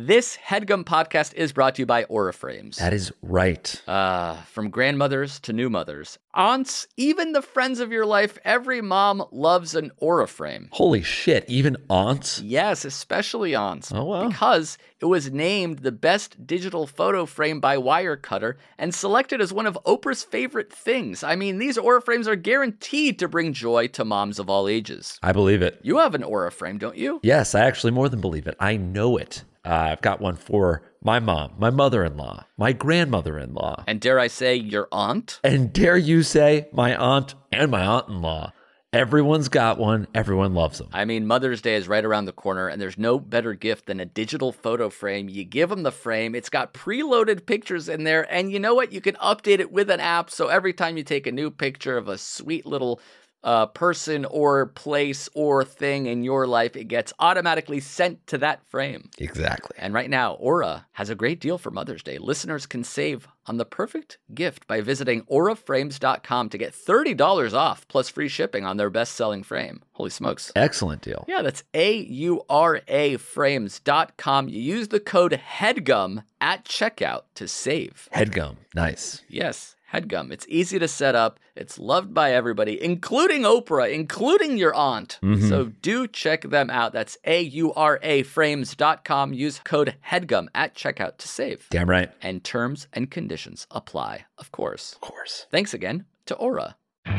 This HeadGum podcast is brought to you by Aura Frames. That is right. Uh, from grandmothers to new mothers, aunts, even the friends of your life, every mom loves an Aura frame. Holy shit, even aunts? Yes, especially aunts. Oh, wow. Because it was named the best digital photo frame by Wirecutter and selected as one of Oprah's favorite things. I mean, these Aura frames are guaranteed to bring joy to moms of all ages. I believe it. You have an Aura frame, don't you? Yes, I actually more than believe it. I know it. Uh, I've got one for my mom, my mother-in-law, my grandmother-in-law. And dare I say, your aunt? And dare you say, my aunt and my aunt-in-law. Everyone's got one. Everyone loves them. I mean, Mother's Day is right around the corner, and there's no better gift than a digital photo frame. You give them the frame. It's got preloaded pictures in there, and you know what? You can update it with an app, so every time you take a new picture of a sweet little uh, person or place or thing in your life, it gets automatically sent to that frame. Exactly. And right now, Aura has a great deal for Mother's Day. Listeners can save on the perfect gift by visiting aura frames dot com to get thirty dollars off plus free shipping on their best-selling frame. Holy smokes. Excellent deal. Yeah, that's A U R A frames dot com. You use the code HEADGUM at checkout to save. HeadGum. Nice. Yes, HeadGum. It's easy to set up. It's loved by everybody, including Oprah, including your aunt. Mm-hmm. So do check them out. That's A U R A frames dot com. Use code HEADGUM at checkout to save. Damn right. And terms and conditions apply, of course. Of course. Thanks again to Aura.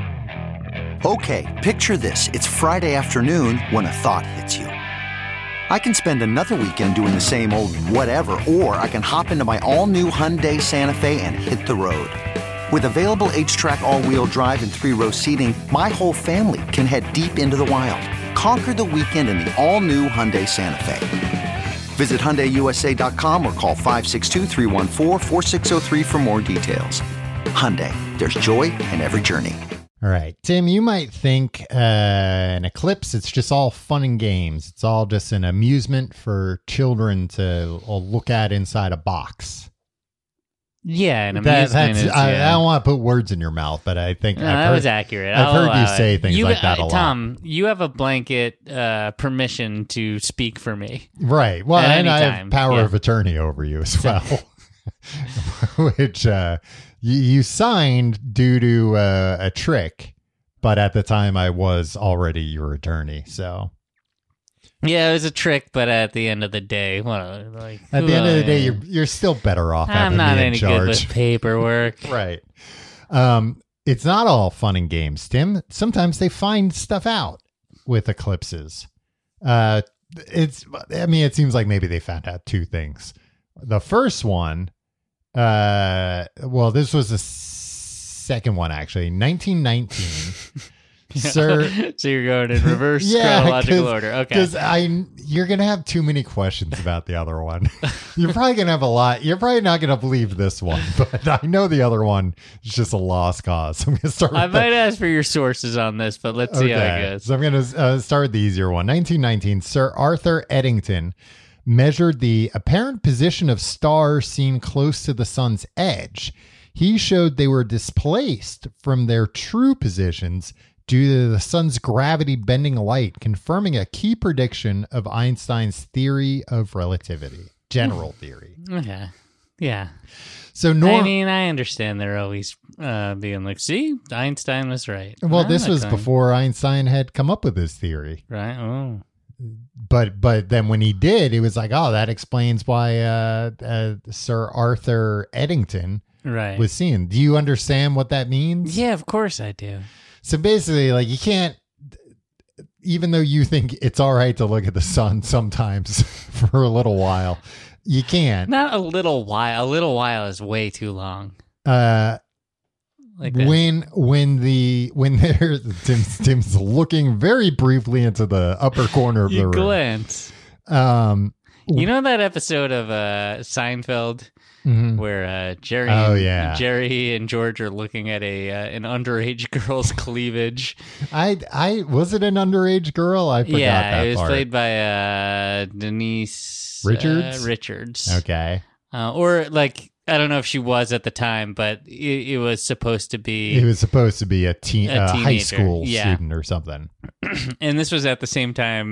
Okay, picture this. It's Friday afternoon when a thought hits you. I can spend another weekend doing the same old whatever, or I can hop into my all-new Hyundai Santa Fe and hit the road. With available H-Track all-wheel drive and three-row seating, my whole family can head deep into the wild. Conquer the weekend in the all-new Hyundai Santa Fe. Visit Hyundai U S A dot com or call five six two, three one four, four six zero three for more details. Hyundai, there's joy in every journey. All right, Tim, you might think uh, an eclipse, it's just all fun and games. It's all just an amusement for children to look at inside a box. Yeah, an That, amusement that's, is, I, yeah. I don't want to put words in your mouth, but I think No, I've that heard, was accurate. I've I'll heard you allow say it. things You- like that a uh, lot. Tom, you have a blanket uh, permission to speak for me. Right. Well, At and any I have time, power yeah. of attorney over you as well, which uh, you, you signed due to uh, a trick, but at the time I was already your attorney. So Yeah, it was a trick, but at the end of the day, what, like, at the end of the day, uh, you're you're still better off I'm having not me in any charge. good with paperwork. Right. Um, it's not all fun and games, Tim. Sometimes they find stuff out with eclipses. Uh, it's, I mean, it seems like maybe they found out two things. The first one, uh, well, this was the second one, actually. nineteen nineteen. Sir, So you're going in reverse yeah, chronological order. Okay. Because I, you're gonna have too many questions about the other one. You're probably gonna have a lot. You're probably not gonna believe this one, but I know the other one is just a lost cause. So I'm gonna start. I with might the, ask for your sources on this, but let's see how it goes. So I'm gonna uh, start with the easier one. nineteen nineteen. Sir Arthur Eddington measured the apparent position of stars seen close to the sun's edge. He showed they were displaced from their true positions due to the sun's gravity bending light, confirming a key prediction of Einstein's theory of relativity, general theory. Okay. Yeah. So, norm- I mean, I understand they're always uh, being like, see, Einstein was right. well, Ah, this was okay. before Einstein had come up with his theory. Right. Oh. But but then when he did, it was like, oh, that explains why uh, uh, Sir Arthur Eddington Right. was seeing. Do you understand what that means? Yeah, of course I do. So basically, like, you can't, even though you think it's all right to look at the sun sometimes for a little while, you can't. Not a little while. A little while is way too long. Uh, Like that. when when the when there's Tim's, Tim's looking very briefly into the upper corner of you the room. glance. Um, You know that episode of uh, Seinfeld mhm. where uh, Jerry, Oh, and, yeah. Jerry and George are looking at a uh, an underage girl's cleavage. I I was it an underage girl? I forgot yeah, that it was part. played by uh, Denise Richards? Uh, Richards. Okay, Uh, or like I don't know if she was at the time, but it, it was supposed to be. he was supposed to be a teen, A a high teenager, school yeah. student or something. And this was at the same time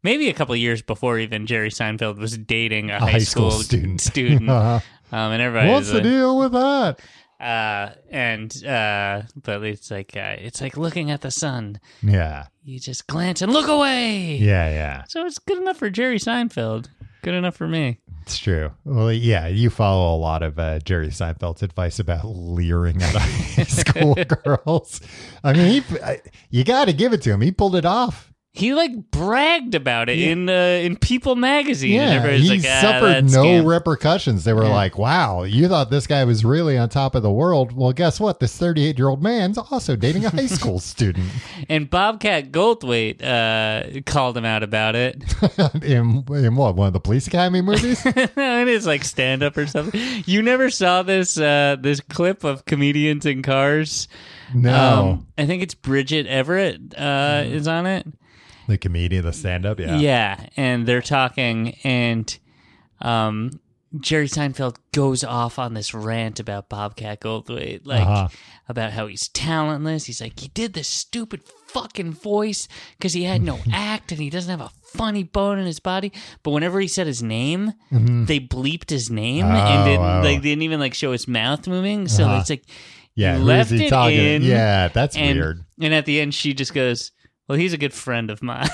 maybe a couple years before even Jerry Seinfeld was dating a, A high, high school school, student. student. Uh-huh. Um, and everybody What's was the like, deal with that? Uh, and uh, but it's like uh, it's like looking at the sun. Yeah. You just glance and look away. Yeah, yeah. So it's good enough for Jerry Seinfeld. Good enough for me. It's true. Well, yeah, you follow a lot of uh, Jerry Seinfeld's advice about leering at high school girls. I mean, he, I, you got to give it to him. He pulled it off. He like bragged about it Yeah. in uh, in People magazine. and Yeah, everybody's he like, ah, suffered that's no scam. repercussions. They were Yeah. like, wow, you thought this guy was really on top of the world. Well, guess what? This thirty-eight-year-old man's also dating a high school student. And Bobcat Goldthwait uh, called him out about it. in, in what, one of the Police Academy movies? It is like stand up or something. You never saw this uh, this clip of comedians in cars. No. Um, I think it's Bridget Everett uh, is on it. The comedian, the stand-up, yeah. Yeah, and they're talking, and um, Jerry Seinfeld goes off on this rant about Bobcat Goldthwait, like Uh-huh. about how he's talentless. He's like, he did this stupid fucking voice because he had no act and he doesn't have a funny bone in his body. But whenever he said his name, they bleeped his name Mm-hmm. Oh, and didn't oh. like they didn't even like show his mouth moving. So Uh-huh. it's like, Yeah, you who left is he it talking? in. Yeah, that's and, weird. And at the end, she just goes, well, he's a good friend of mine.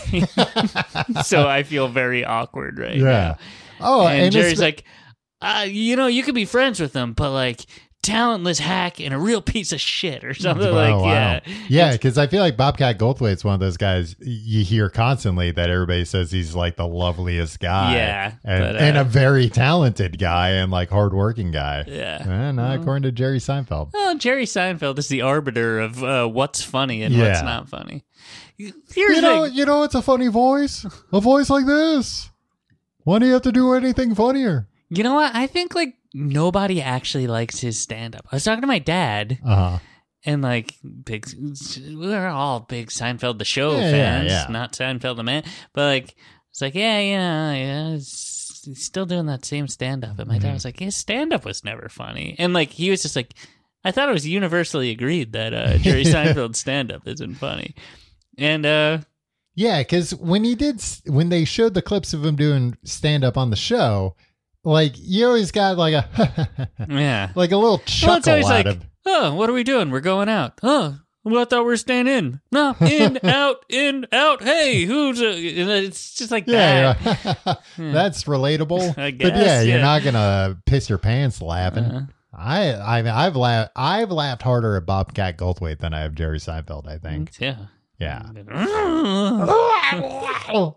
So I feel very awkward right Yeah. now. Oh, and, and Jerry's it's- like, uh, you know, you could be friends with him, but like talentless hack and a real piece of shit or something. Wow, like, wow. yeah. Yeah, because I feel like Bobcat Goldthwait's one of those guys you hear constantly that everybody says he's like the loveliest guy. Yeah, And, but, uh, and a very talented guy and like hardworking guy. Yeah. Eh, not according to Jerry Seinfeld. Well, Jerry Seinfeld is the arbiter of uh, what's funny and Yeah. what's not funny. Here's You the know, thing. you know, it's a funny voice. A voice like this. Why do you have to do anything funnier? You know what? I think like nobody actually likes his stand up. I was talking to my dad. Uh huh. And like big, we're all big Seinfeld the show Yeah, yeah, fans, yeah. not Seinfeld the man. But like, it's like, yeah, yeah, yeah, it's, he's still doing that same stand up. And my Mm-hmm. dad was like, his stand up was never funny. And like, he was just like, I thought it was universally agreed that uh, Jerry Seinfeld's stand up isn't funny. And uh, Yeah, because when he did, when they showed the clips of him doing stand up on the show, like you always got like a, yeah, like a little well, chuckle it's always out like, of. oh, what are we doing? We're going out. Oh, well, I thought we were staying in. No, in, out, in, out. Hey, who's a, and it's just like Yeah, that. yeah. That's relatable. I but yeah, guess, you're yeah. not gonna piss your pants laughing. Uh-huh. I, I, mean, I've laughed, I've laughed harder at Bobcat Goldthwait than I have Jerry Seinfeld. I think. Yeah. Yeah. Mm.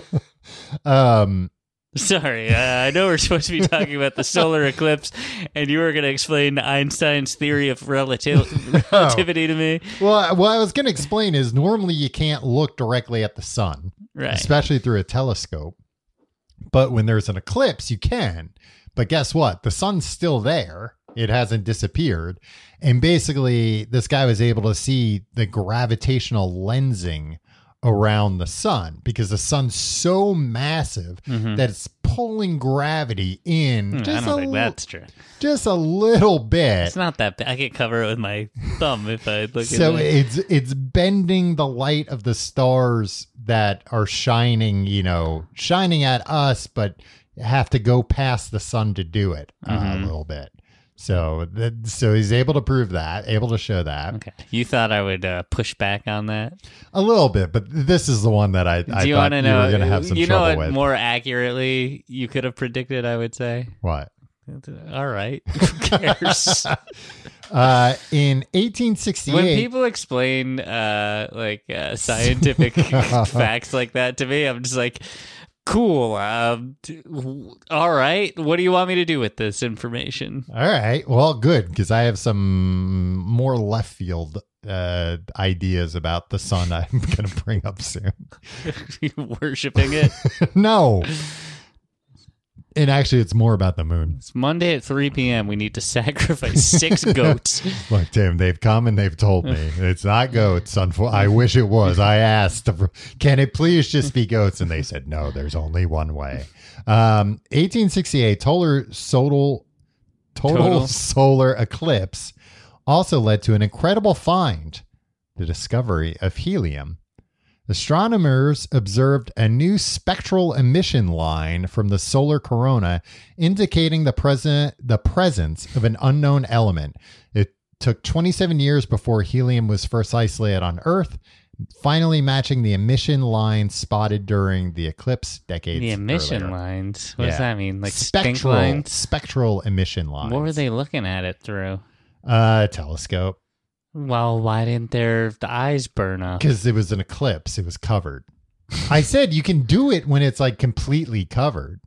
um. Sorry, uh, I know we're supposed to be talking about the solar eclipse, and you were going to explain Einstein's theory of relati- relativity to me. Well, what I was going to explain is normally you can't look directly at the sun, Right. especially through a telescope. But when there's an eclipse, you can. But guess what? The sun's still there. It hasn't disappeared. And basically, this guy was able to see the gravitational lensing around the sun because the sun's so massive that it's pulling gravity in Hmm, just I don't a think li- that's true. just a little bit. It's not that bad. I could cover it with my thumb if I look So at it. it's it's bending the light of the stars that are shining, you know, shining at us, but have to go past the sun to do it uh, Mm-hmm. a little bit. So that so he's able to prove that, able to show that Okay. You thought I would uh, push back on that? a little bit, but this is the one that I, I Do you thought want to you know? were going to have some you know trouble what with. more accurately you could have predicted, I would say? What? All right. Who cares? Uh, in eighteen sixty-eight, When people explain uh, like uh, scientific facts like that to me, I'm just like, cool. Um, t- w- all right. What do you want me to do with this information? all right, well, good because I have some more left field uh, ideas about the sun I'm going to bring up soon. You worshipping it? No. And actually, it's more about the moon. It's Monday at three p.m. We need to sacrifice six goats. Look, Tim, they've come and they've told me it's not goats. Unfo- I wish it was. I asked, can it please just be goats? And they said, no, there's only one way. Um, eighteen sixty-eight, total, total, total, Total. solar eclipse also led to an incredible find, the discovery of helium. Astronomers observed a new spectral emission line from the solar corona indicating the present the presence of an unknown element. It took twenty-seven years before helium was first isolated on Earth, finally matching the emission lines spotted during the eclipse decades The emission earlier. lines? What Yeah. does that mean? Like stink spectral lines? spectral emission lines. What were they looking at it through? Uh, telescope. Well, why didn't their the eyes burn up? Because it was an eclipse. It was covered. I said you can do it when it's like completely covered.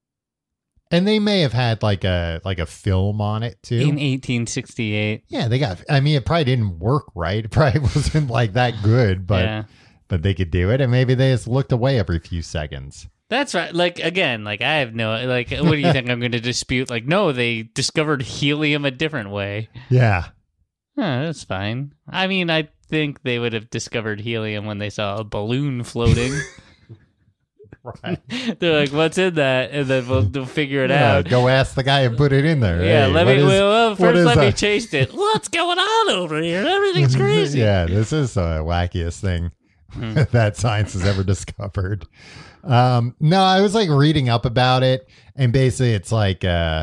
And they may have had like a like a film on it too. In eighteen sixty-eight. Yeah, they got. I mean, it probably didn't work right. It probably wasn't like that good, but Yeah. but they could do it, and maybe they just looked away every few seconds. That's right. Like, again, like, I have no, like, what do you think I'm going to dispute? Like, no, they discovered helium a different way. Yeah, Huh, that's fine. I mean, I think they would have discovered helium when they saw a balloon floating. right. They're like, what's in that? And then we'll, we'll figure it Yeah, out. go ask the guy who put it in there. Yeah, Hey, let what me, is- well, well, what first is let me that? taste it. What's going on over here? Everything's crazy. Yeah, this is the wackiest thing Hmm. that science has ever discovered. Um, no, I was like reading up about it, and basically it's like uh,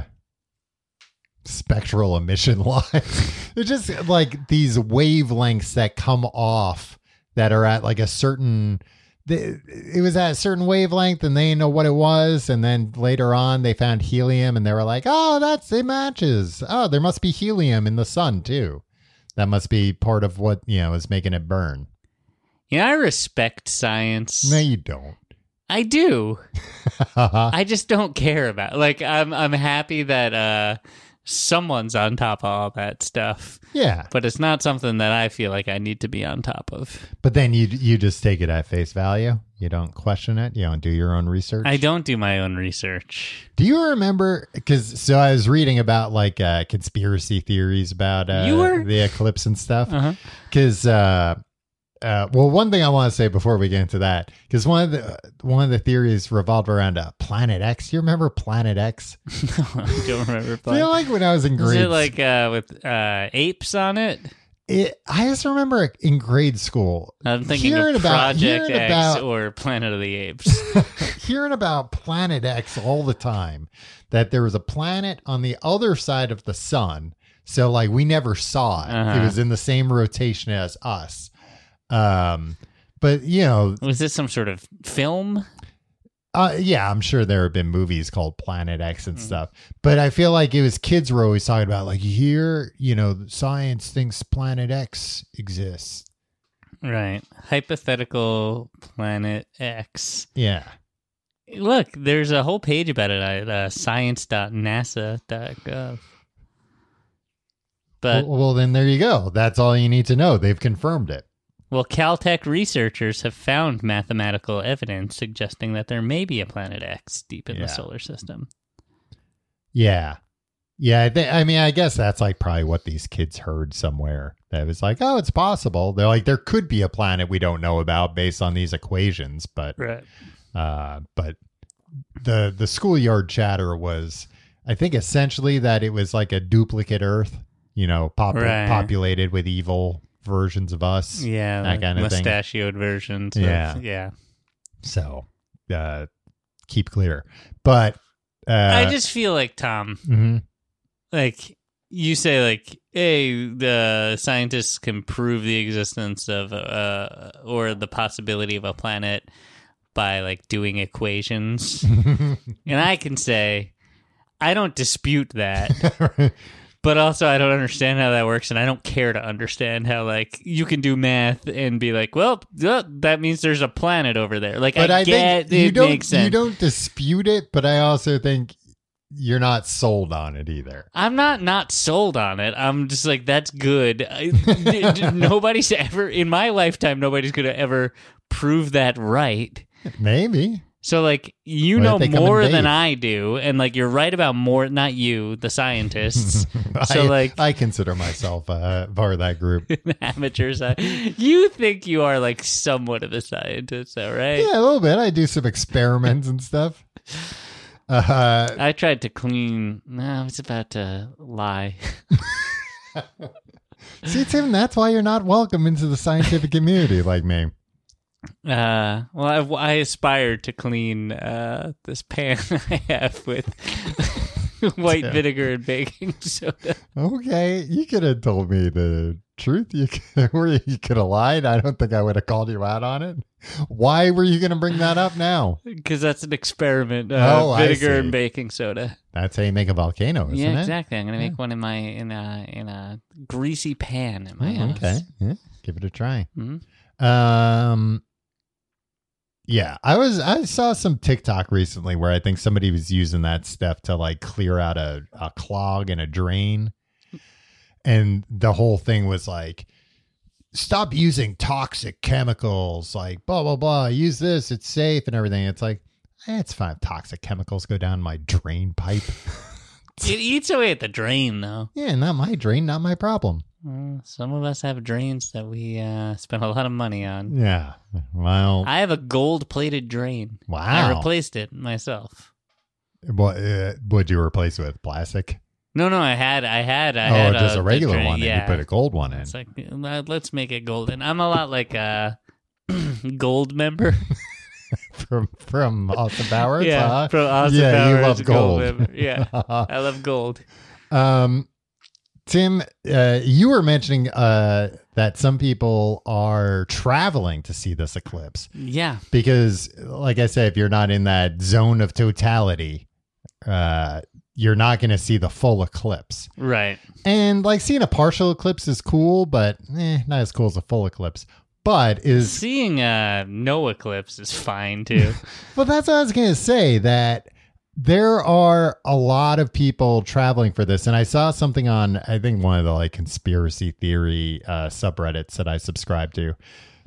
spectral emission lines. They're just like these wavelengths that come off that are at like a certain. It was at a certain wavelength, and they didn't know what it was. And then later on, they found helium, and they were like, "Oh, that's it matches. Oh, there must be helium in the sun too. That must be part of what you know is making it burn." Yeah, I respect science. No, you don't. I do. Uh-huh. I just don't care about. Like, I'm I'm happy that uh, someone's on top of all that stuff, Yeah, but it's not something that I feel like I need to be on top of. but then you you just take it at face value. You don't question it. You don't do your own research. I don't do my own research. Do you remember? Because so I was reading about like uh, conspiracy theories about uh, You were? the eclipse and stuff. Uh-huh. Because uh, uh, well, one thing I want to say before we get into that, because one of the one of the theories revolved around uh, Planet X. You remember Planet X? I don't remember. I feel Playing. like when I was in Is grade, it like uh, with uh, apes on it? it, I just remember in grade school I'm thinking hearing of about Project hearing X about or Planet of the Apes. hearing about Planet X all the time, that there was a planet on the other side of the sun. So like we never saw it. Uh-huh. It was in the same rotation as us. Um, but you know, Was this some sort of film? uh, yeah, I'm sure there have been movies called Planet X and stuff, but I feel like it was kids were always talking about like here, you know, science thinks Planet X exists. Right. Hypothetical Planet X. Yeah. Look, there's a whole page about it at uh, science dot nasa dot gov. But, well, well, then there you go. That's all you need to know. They've confirmed it. well, Caltech researchers have found mathematical evidence suggesting that there may be a Planet X deep in Yeah. the solar system. Yeah. Yeah. I, th- I mean, I guess that's like probably what these kids heard somewhere. That was like, oh, it's possible. They're like, there could be a planet we don't know about based on these equations. But, Right. uh, but the, the schoolyard chatter was, I think, essentially that it was like a duplicate Earth, you know, pop- Right. populated with evil versions of us. Yeah, That like kind of thing. mustachioed versions. Of, Yeah. yeah. So, uh, keep clear. But, uh, I just feel like, Tom, mhm. like you say, like, hey, the scientists can prove the existence of uh or the possibility of a planet by like doing equations, and I can say I don't dispute that, but also I don't understand how that works, and I don't care to understand how like you can do math and be like, well, uh, that means there's a planet over there. Like, But I, I, get think you it don't makes sense. you don't dispute it, but I also think you're not sold on it either. I'm not not sold on it. I'm just like, that's good. I, d- d- nobody's ever, in my lifetime, nobody's going to ever prove that right. Maybe. So, like, you What know if they come more and than date? I do, and, like, you're right about more, not you, the scientists. So, I, like, I consider myself uh, part of that group. amateurs. uh, You think you are, like, somewhat of a scientist, though, right? Yeah, a little bit. I do some experiments and stuff. Uh, I tried to clean. No, I was about to lie. see, Tim, that's why you're not welcome into the scientific community like me. Uh, well, I, I aspire to clean uh, this pan I have with white vinegar and baking soda. Okay, you could have told me the truth. You could, or you could have lied. I don't think I would have called you out on it. Why were you going to bring that up now? Because that's an experiment. Uh, Oh, I vinegar see. and baking soda. That's how you make a volcano, isn't Yeah, it? exactly. I'm gonna make one in my in a in a greasy pan in my Oh, house. okay, yeah, give it a try. Mhm. Um, yeah, I was I saw some TikTok recently where I think somebody was using that stuff to like clear out a, a clog in a drain, and the whole thing was like, stop using toxic chemicals, like blah blah blah. Use this, it's safe and everything. It's like, eh, it's fine. Toxic chemicals go down my drain pipe. It eats away at the drain, though. Yeah, not my drain, not my problem. Well, some of us have drains that we uh, spend a lot of money on. Yeah, well, I have a gold-plated drain. wow. I replaced it myself. What uh, would you replace it with? Plastic? No, no, I had, I had, I oh, had just a, regular drain. one, Yeah, and you put a gold one in. it's like uh, let's make it golden. I'm a lot like a gold member. from from Austin Powers. yeah, huh? from Austin yeah, Powers, you love gold. member. Yeah, I love gold. um, Tim, uh, you were mentioning uh, that some people are traveling to see this eclipse Yeah, because, like I said, if you're not in that zone of totality, uh, you're not going to see the full eclipse. right. And like seeing a partial eclipse is cool, but eh, not as cool as a full eclipse. But is Seeing a no eclipse is fine too. well, that's what I was going to say, that there are a lot of people traveling for this. And I saw something on, I think, one of the like conspiracy theory uh, subreddits that I subscribe to.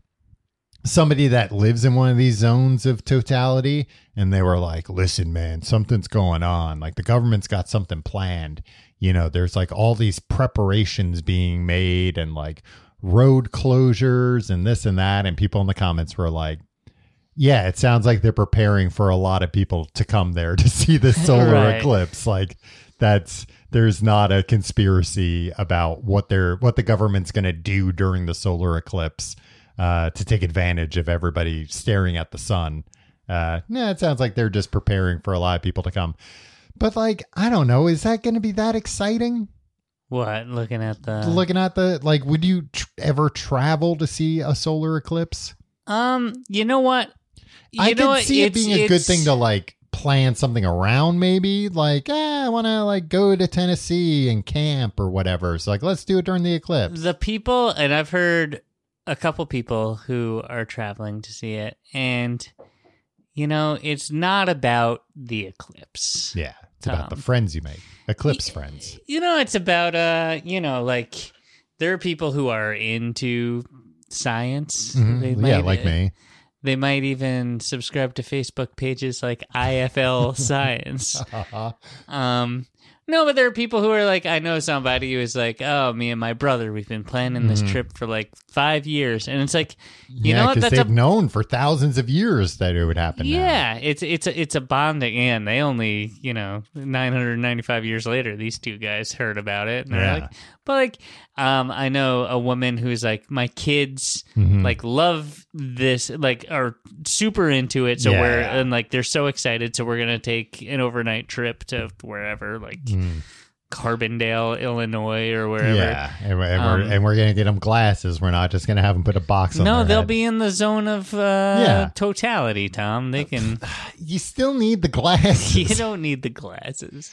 Somebody that lives in one of these zones of totality. And they were like, listen, man, something's going on. Like the government's got something planned. You know, there's like all these preparations being made and like road closures and this and that. And people in the comments were like, yeah, it sounds like they're preparing for a lot of people to come there to see the solar Right. eclipse. Like that's, there's not a conspiracy about what they're, what the government's going to do during the solar eclipse uh, to take advantage of everybody staring at the sun. Uh, no, it sounds like they're just preparing for a lot of people to come. But like, I don't know, is that going to be that exciting? What? Looking at the Looking at the, like, would you tr- ever travel to see a solar eclipse? um, you know what? You I know can what? see it It's- being a good it's- thing to like plan something around, maybe like, ah, I want to like go to Tennessee and camp or whatever. So like, let's do it during the eclipse. The people, and I've heard a couple people who are traveling to see it, and you know, it's not about the eclipse. Yeah, it's about the Tom. friends you make, eclipse friends. You know, it's about uh, you know, like there are people who are into science. Mhm. They Yeah, might- like me. They might even subscribe to Facebook pages like I F L Science. Uh-huh. Um, no, but there are people who are like, I know somebody who is like, oh, me and my brother, we've been planning this Mhm. trip for like five years, and it's like, you yeah, know what? because That's they've a known for thousands of years that it would happen. now. yeah, it's it's a, it's a bonding, and they only, you know, nine hundred ninety-five years later, these two guys heard about it, and they're Yeah. like, but like, um, I know a woman who's like, my kids Mhm. like love this, like are super into it, so Yeah, we're yeah. and like they're so excited, so we're gonna take an overnight trip to wherever, like Mm. Carbondale, Illinois, or wherever. Yeah, and, we're, and, Um, we're, and we're gonna get them glasses. We're not just gonna have them put a box on. No, their they'll head. be in the zone of uh, Yeah. totality, Tom. They can. You still need the glasses. You don't need the glasses.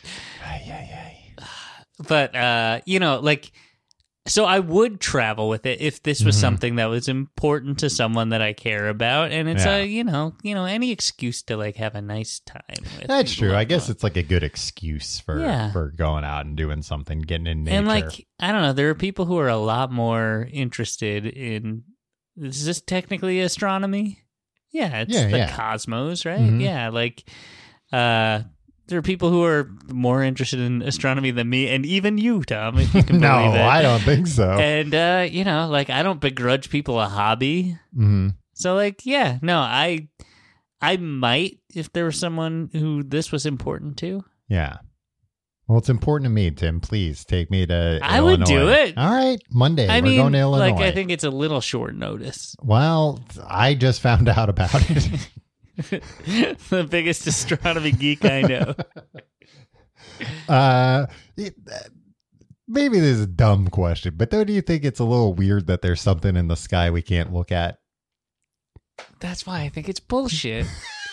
But uh, you know, like, so I would travel with it if this was Mhm. something that was important to someone that I care about, and it's Yeah. a you know, you know, any excuse to like have a nice time. With That's people true. I loved guess ones. it's like a good excuse for Yeah. for going out and doing something, getting in nature. And like, I don't know, there are people who are a lot more interested in. Is this technically astronomy? Yeah, it's Yeah, the yeah. cosmos, right? Mhm. Yeah, like, uh, there are people who are more interested in astronomy than me, and even you, Tom, if you can no, believe it. I don't think so. And uh, you know, like, I don't begrudge people a hobby. hmm So, like, yeah, no, I, I might if there was someone who this was important to. Yeah, Well, it's important to me, Tim. Please take me to I Illinois. would do it. All right, Monday. I we're mean, going to Illinois. like, I think it's a little short notice. Well, I just found out about it. The biggest astronomy geek I know. uh, it, maybe this is a dumb question, but don't you think it's a little weird that there's something in the sky we can't look at? That's why I think it's bullshit.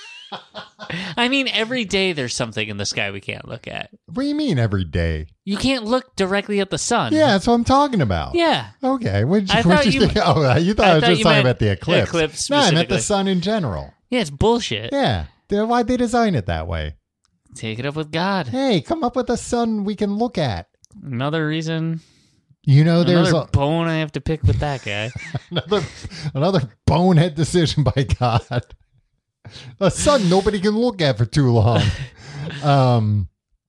I mean, every day there's something in the sky we can't look at. What do you mean every day? You can't look directly at the sun. Yeah, that's what I'm talking about. Yeah. Okay. What did I you, thought what'd you you- think? Oh, you thought I I, was thought just you talking meant about the eclipse. eclipse No, I meant the specifically. sun in general. Yeah, it's bullshit. Yeah. Then why'd they design it that way? Take it up with God. Hey, come up with a sun we can look at. Another reason. You know, there's Another a, bone I have to pick with that guy. another another bonehead decision by God. A sun nobody can look at for too long. Um,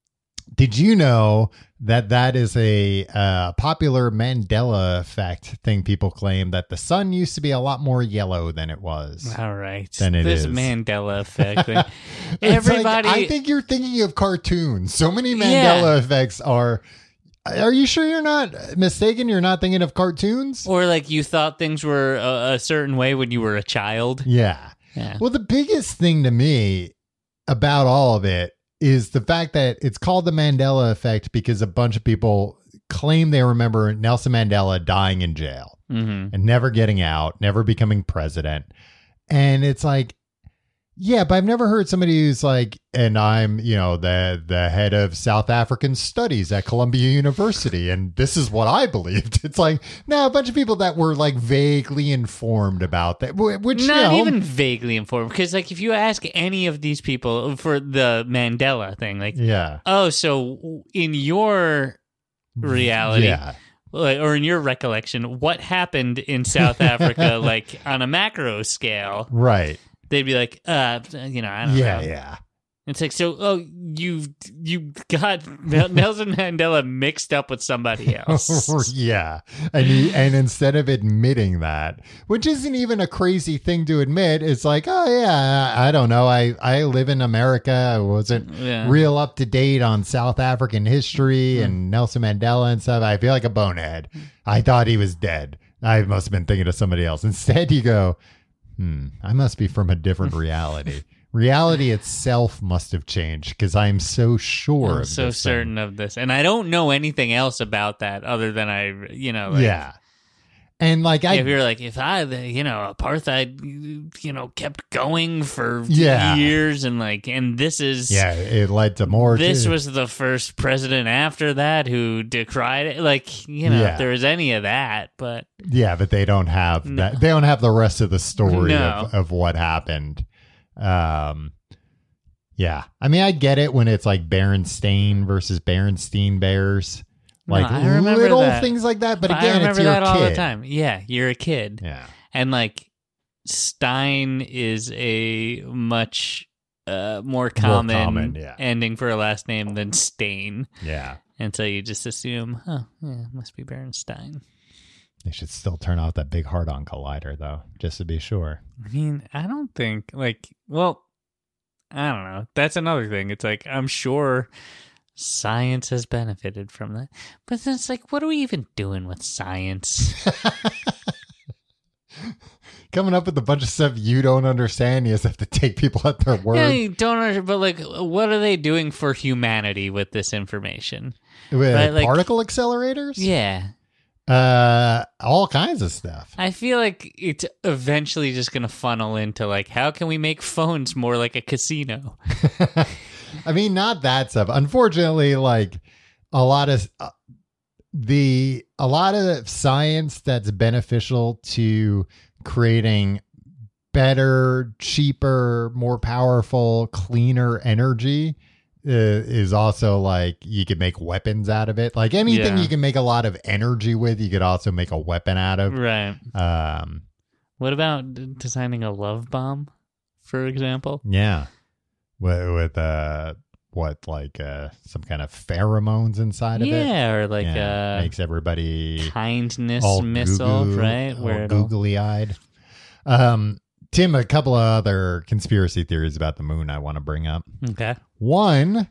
did you know that that is a uh, popular Mandela effect thing? People claim that the sun used to be a lot more yellow than it was. All right. Then it this is. Mandela effect thing. It's like, Everybody. I think you're thinking of cartoons. So many Mandela Yeah. effects are. Are you sure you're not mistaken? You're not thinking of cartoons? Or like you thought things were a, a certain way when you were a child. Yeah. Yeah. Well, the biggest thing to me about all of it is the fact that it's called the Mandela effect because a bunch of people claim they remember Nelson Mandela dying in jail Mm-hmm. and never getting out, never becoming president. And it's like, yeah, but I've never heard somebody who's like, and I'm, you know, the the head of South African studies at Columbia University, and this is what I believed. It's like, no, a bunch of people that were like vaguely informed about that, wh- which Not you know, even vaguely informed. Because like if you ask any of these people for the Mandela thing, like, yeah, oh, so in your reality, yeah. like, or in your recollection, what happened in South Africa, like on a macro scale, Right. they'd be like, uh, you know, I don't Yeah, know. yeah. It's like, so, oh, you you got Nelson Mandela mixed up with somebody else. Yeah. And he, and instead of admitting that, which isn't even a crazy thing to admit, it's like, oh yeah, I, I don't know. I, I live in America. I wasn't Yeah. real up to date on South African history and Nelson Mandela and stuff. I feel like a bonehead. I thought he was dead. I must have been thinking of somebody else. Instead you go, hmm, I must be from a different reality. Reality itself must have changed because I'm so sure I'm of so this thing. certain of this. And I don't know anything else about that other than I, you know, like, Yeah. And like I if you're like, if I, the, you know, apartheid, you know, kept going for Yeah. years and like, and this is, yeah, it led to more. this too. was the first president after that who decried it. Like, you know, Yeah. if there was any of that, but Yeah, but they don't have No. that. They don't have the rest of the story No. of, of what happened. Um, yeah, I mean, I get it when it's like Berenstain versus Berenstein Bears, No, like I remember little that. things like that. But I again, remember it's your that all kid. the time. Yeah, you're a kid. Yeah, And like Stein is a much uh, more common, common, yeah. ending for a last name than Stain. yeah. And so you just assume, oh, yeah, it must be Berenstein. They should still turn off that big hard-on collider, though, just to be sure. I mean, I don't think, like, well, I don't know. That's another thing. It's like, I'm sure science has benefited from that. But then it's like, what are we even doing with science? Coming up with a bunch of stuff you don't understand, you just have to take people at their word. Yeah, you don't understand, but like, what are they doing for humanity with this information? With right, like- particle accelerators? Yeah. Uh, all kinds of stuff. I feel like it's eventually just going to funnel into like, how can we make phones more like a casino? I mean, not that stuff. Unfortunately, like a lot of uh, the a lot of science that's beneficial to creating better, cheaper, more powerful, cleaner energy uh, is also like you could make weapons out of it. Like anything Yeah. you can make a lot of energy with, you could also make a weapon out of. Right. Um, What about d- designing a love bomb, for example? yeah, with, with uh, what like uh, some kind of pheromones inside of it. Yeah, or like Yeah, a makes everybody kindness all missile, goo-goo, right? all Where it'll- googly eyed. Um, Tim, a couple of other conspiracy theories about the moon I want to bring up. Okay. One,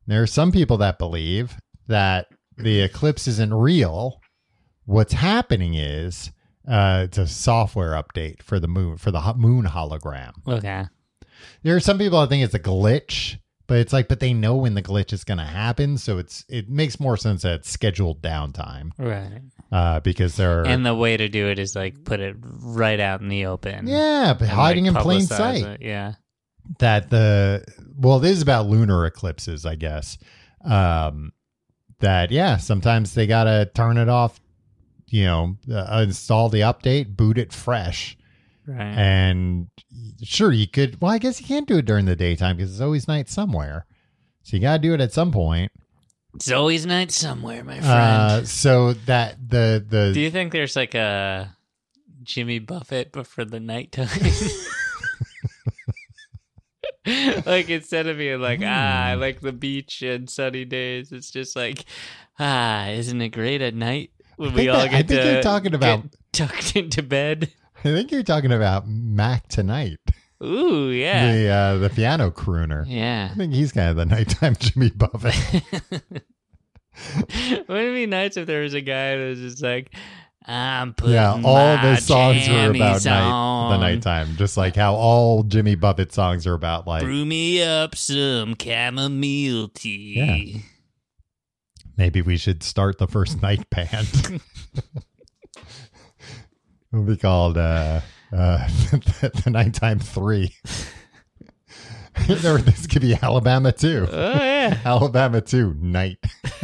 There are some people that believe that the eclipse isn't real. What's happening is uh, it's a software update for the moon, for the ho- moon hologram. Okay. There are some people that think it's a glitch, but it's like, but they know when the glitch is going to happen. So it's, it makes more sense that it's scheduled downtime. Right. Uh, because they're, And the way to do it is like put it right out in the open. yeah, but and, hiding like, in plain publicize sight. it. Yeah. That the, well, it is about lunar eclipses, I guess. Um, that, yeah, sometimes they got to turn it off, you know, uh, install the update, boot it fresh. Right. And sure, you could, well, I guess you can't do it during the daytime because it's always night somewhere. So you got to do it at some point. It's always night somewhere, my friend. Uh, so that the, the, Do you think there's like a Jimmy Buffett, but for the nighttime? Like instead of being like, ah, I like the beach and sunny days, it's just like, ah, isn't it great at night when we think all that- I get think to you're talking about- get tucked into bed? I think you're talking about Mac Tonight, Ooh, yeah. the, uh, the piano crooner. Yeah. I think he's kind of the nighttime Jimmy Buffett. Wouldn't it be nice if there was a guy that was just like, I'm putting Yeah, all my the songs are about jammies night, on. the nighttime, just like how all Jimmy Buffett songs are about like Brew me up some chamomile tea. Yeah. maybe we should start the first night band. It'll be called uh, uh, the, the Nighttime Three. Or this could be Alabama Two. Oh, yeah. Alabama Two Night.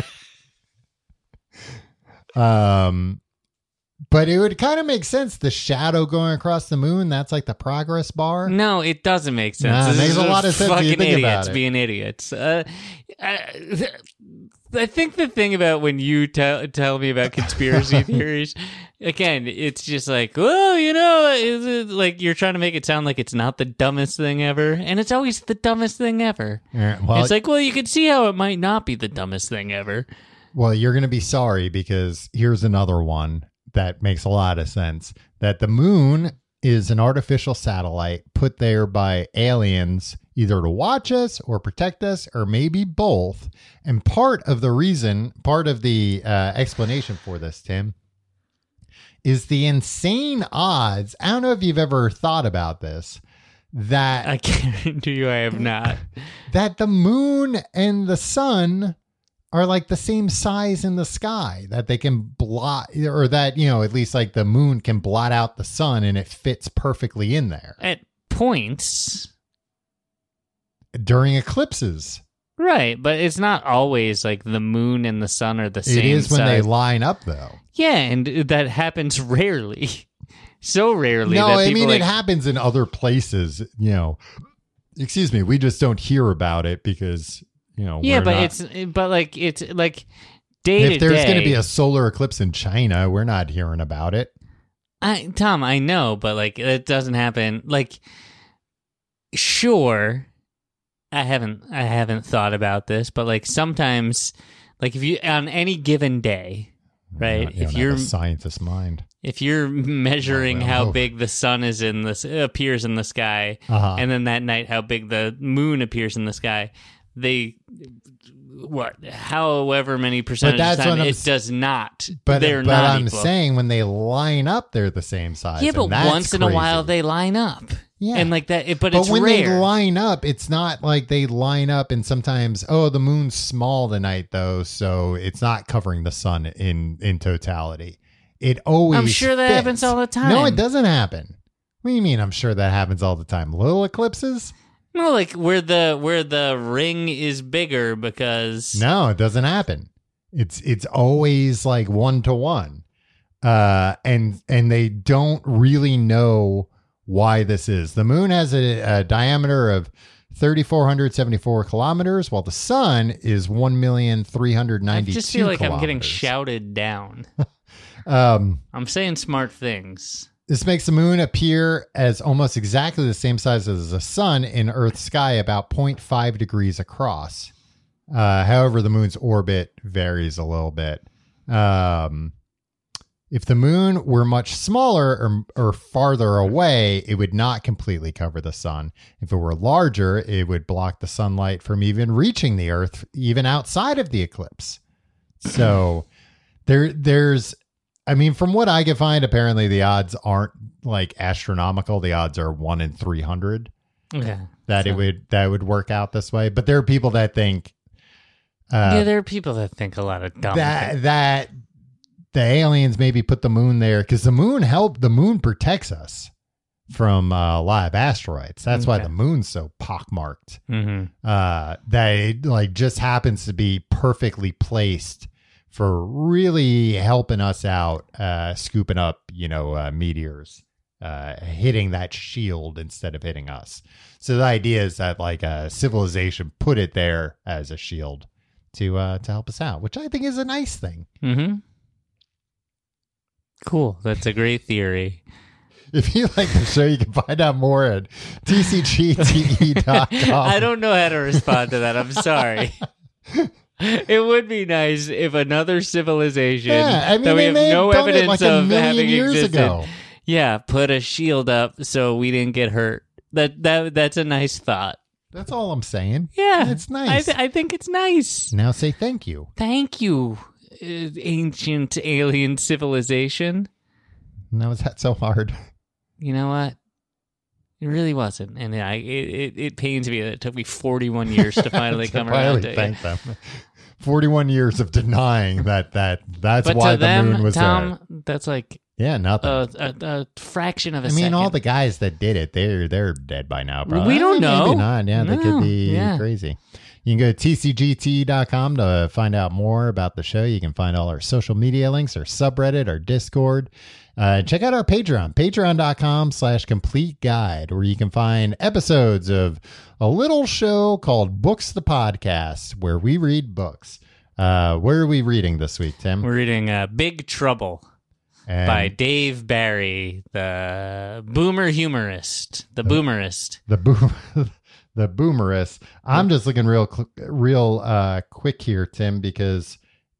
um. But it would kind of make sense. The shadow going across the moon, that's like the progress bar. No, it doesn't make sense. Nah, it This makes is a lot of sense when you Fucking think about idiots it. being idiots. Uh, I, I think the thing about when you tell tell me about conspiracy theories, again, it's just like, well, you know, is it like you're trying to make it sound like it's not the dumbest thing ever, and it's always the dumbest thing ever. Yeah, well, It's like, well, you can see how it might not be the dumbest thing ever. well, you're going to be sorry because here's another one that makes a lot of sense. That the moon is an artificial satellite put there by aliens either to watch us or protect us or maybe both. And part of the reason, part of the uh, explanation for this, Tim, is the insane odds. I don't know if you've ever thought about this, that I guarantee you I have not. that the moon and the sun are like the same size in the sky, that they can blot, or that, you know, at least like the moon can blot out the sun and it fits perfectly in there At points, during eclipses. right, but it's not always like the moon and the sun are the same It is when size. they line up, though. Yeah, and that happens rarely. So rarely. No, that I people mean, like, it happens in other places, you know. Excuse me, we just don't hear about it because, you know, Yeah, we're but not- it's but like it's like day to if there's going to day- be a solar eclipse in China, we're not hearing about it. I, Tom, I know, but like it doesn't happen. Like, sure, I haven't I haven't thought about this, but like sometimes, like if you on any given day, right? You if don't you're have a scientist mind. if you're measuring Well, how well, big the sun is in this appears in the sky, Uh-huh. and then that night how big the moon appears in the sky, they what however many percentage that's of the what time I'm it s- does not. But, they're but not I'm equal. saying when they line up, they're the same size. Yeah, and but that's once in a while crazy. they line up. Yeah. And like that, it, but, But it's when rare. they line up, it's not like they line up and sometimes, oh, the moon's small tonight though, so it's not covering the sun in in totality. It always I'm sure that fits. happens all the time. No, it doesn't happen. What do you mean? I'm sure that happens all the time. Little eclipses? No, like where the where the ring is bigger because No, it doesn't happen. It's it's always like one to one, uh, and and they don't really know why this is. The moon has a, a diameter of three thousand four hundred seventy-four kilometers, while the sun is one million three hundred I ninety-two. just feel like I'm getting kilometers. shouted down. Um, I'm saying smart things. this makes the moon appear as almost exactly the same size as the sun in Earth's sky, about zero point five degrees across. Uh, however, the moon's orbit varies a little bit. Um, If the moon were much smaller or, or farther away, it would not completely cover the sun. If it were larger, it would block the sunlight from even reaching the Earth, even outside of the eclipse. So there, there's, I mean, from what I can find, apparently the odds aren't like astronomical. The odds are one in three hundred Okay. that So- it would that would work out this way. But there are people that think uh, yeah, there are people that think a lot of dumb that things. that the aliens maybe put the moon there because the moon help the moon protects us from uh, a lot of asteroids. That's why Okay. the moon's so pockmarked. Mhm. Uh, that it like just happens to be perfectly placed for really helping us out, uh, scooping up, you know, uh, meteors, uh, hitting that shield instead of hitting us. So the idea is that like a civilization put it there as a shield to uh, to help us out, which I think is a nice thing. Mm-hmm. Cool. That's a great theory. If you like the show, you can find out more at T C G T E dot com. I don't know how to respond to that. I'm sorry. It would be nice if another civilization Yeah, I mean, that we they have may have no done it evidence like a of million having years existed. ago. Yeah, put a shield up so we didn't get hurt. That that that's a nice thought. That's all I'm saying. Yeah, It's I, nice. th- I think it's nice. Now say thank you. Thank you, uh, ancient alien civilization. Now is that so hard? You know what? It really wasn't, and I it, it, it pains me that it took me forty-one years to finally To come finally around to it. thank them. forty-one years of denying that that that's But why to the them, moon was Tom, there. that's like Yeah, nothing. a, a, a fraction of a I mean, second. all the guys that did it, they're they're dead by now, probably. We don't Eh, know. Maybe not. Yeah, they No, could be yeah. crazy. You can go to T C G T dot com to find out more about the show. You can find all our social media links, our subreddit, our Discord. Uh, check out our Patreon, patreon.com slash complete guide, where you can find episodes of a little show called Books the Podcast, where we read books. Uh, where are we reading this week, Tim? We're reading uh, Big Trouble And by Dave Barry, the boomer humorist, the boomerist. the boom, the boomerist. I'm just looking real, cl- real uh, quick here, Tim, because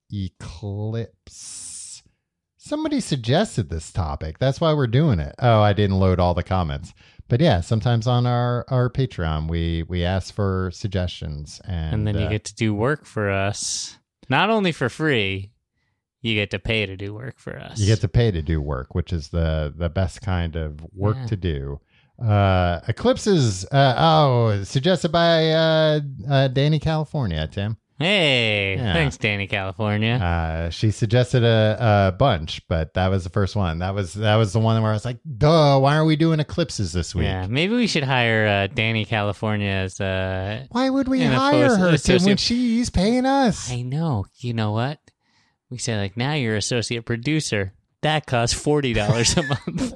Eclipse. Somebody suggested this topic. That's why we're doing it. Oh, I didn't load all the comments. But yeah, sometimes on our, our Patreon, we, we ask for suggestions. And, And then you uh, get to do work for us. Not only for free, you get to pay to do work for us. you get to pay to do work, which is the, the best kind of work Yeah. to do. Uh, Eclipses, uh, oh, suggested by uh, uh, Danny California, Tim. Hey, Yeah. thanks, Danny California. Uh, she suggested a, a bunch, but that was the first one. That was that was the one where I was like, duh, why are we doing eclipses this week? Yeah, maybe we should hire uh, Danny California as uh Why would we And a hire post- her, Tim, associate- when she's paying us? I know. You know what? We say like, now you're associate producer. That costs forty dollars a month,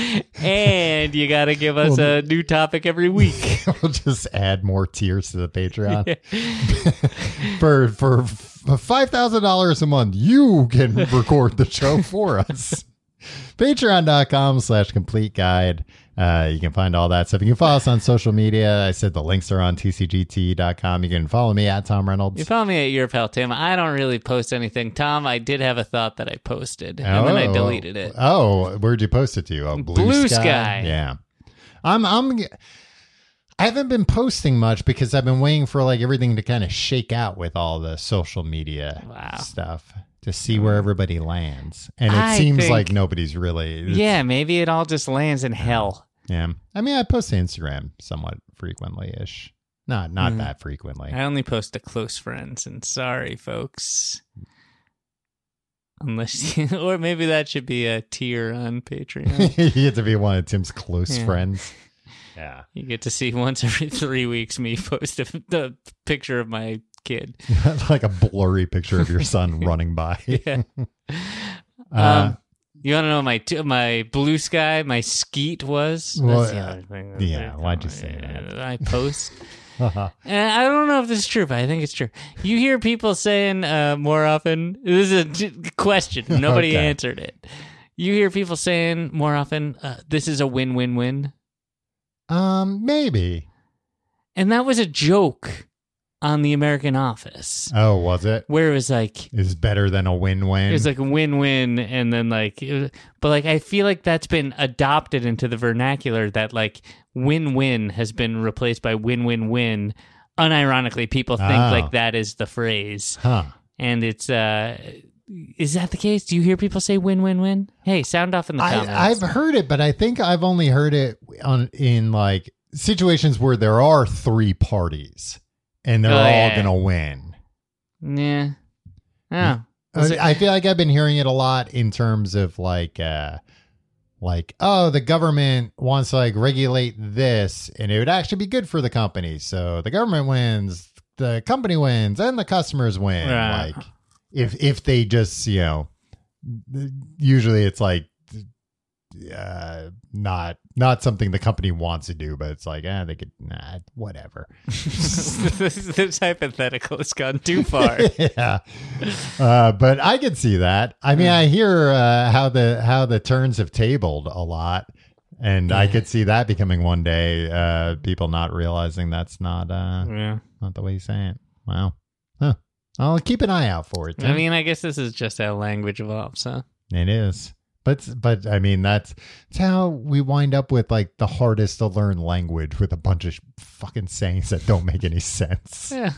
and you got to give us a new topic every week. We'll just add more tiers to the Patreon. for for f- five thousand dollars a month, you can record the show for us. Patreon.com slash complete guide. Uh, you can find all that stuff. You can follow us on social media. I said the links are on T C G T dot com. You can follow me at Tom Reynolds. You follow me at Your Pal Tim. I don't really post anything. Tom, I did have a thought that I posted, and then I Oh. deleted it. Oh, where'd you post it to? Oh, Blue, Blue Sky? Sky. Yeah. I'm I'm I haven't been posting much because I've been waiting for like everything to kind of shake out with all the social media Wow. stuff to see where everybody lands. And it I seems think- like nobody's really it's- Yeah, maybe it all just lands in hell. Yeah. I mean, I post to Instagram somewhat frequently ish. Not not Mm. that frequently. I only post to close friends, and sorry, folks. Unless, you, or maybe that should be a tier on Patreon. You get to be one of Tim's close Yeah. friends. Yeah. You get to see once every three weeks me post a, the picture of my kid. Like a blurry picture of your son running by. Yeah. Uh, um, you want to know my t- my blue sky, my skeet was? Well, That's the uh, other thing. yeah, why'd you say that? I post. uh-huh. And I don't know if this is true, but I think it's true. You hear people saying uh, more often, this is a t- question. Nobody Okay. answered it. You hear people saying more often, uh, this is a win-win-win. Um, maybe. And that was a joke. on The American Office. Oh, was it? Where it was like, Is better than a win-win. it was like a win-win, and then like, it was, but like I feel like that's been adopted into the vernacular that like win-win has been replaced by win-win-win. Unironically, people think Oh. like that is the phrase, huh. and it's uh, is that the case? Do you hear people say win-win-win? Hey, sound off in the comments. I, I've heard it, but I think I've only heard it on in like situations where there are three parties and they're Oh, all yeah. gonna win. Yeah. Oh. I I feel like I've been hearing it a lot in terms of like, uh, like, oh, the government wants to like regulate this, and it would actually be good for the company. So the government wins, the company wins, and the customers win. Right. Like, if if they just, you know, usually it's like, uh, not not something the company wants to do, but it's like, ah, eh, they could, nah, whatever. this, this hypothetical has gone too far. Yeah, uh, but I could see that. I mean, I hear uh, how the how the turns have tabled a lot, and I Yeah. could see that becoming one day. Uh, people not realizing that's not uh, Yeah. not the way you say it. Wow. Huh. I'll keep an eye out for it. Tim. I mean, I guess this is just how language evolves, huh? It is. But but I mean that's, that's how we wind up with like the hardest to learn language, with a bunch of sh- fucking sayings that don't make any sense. Yeah.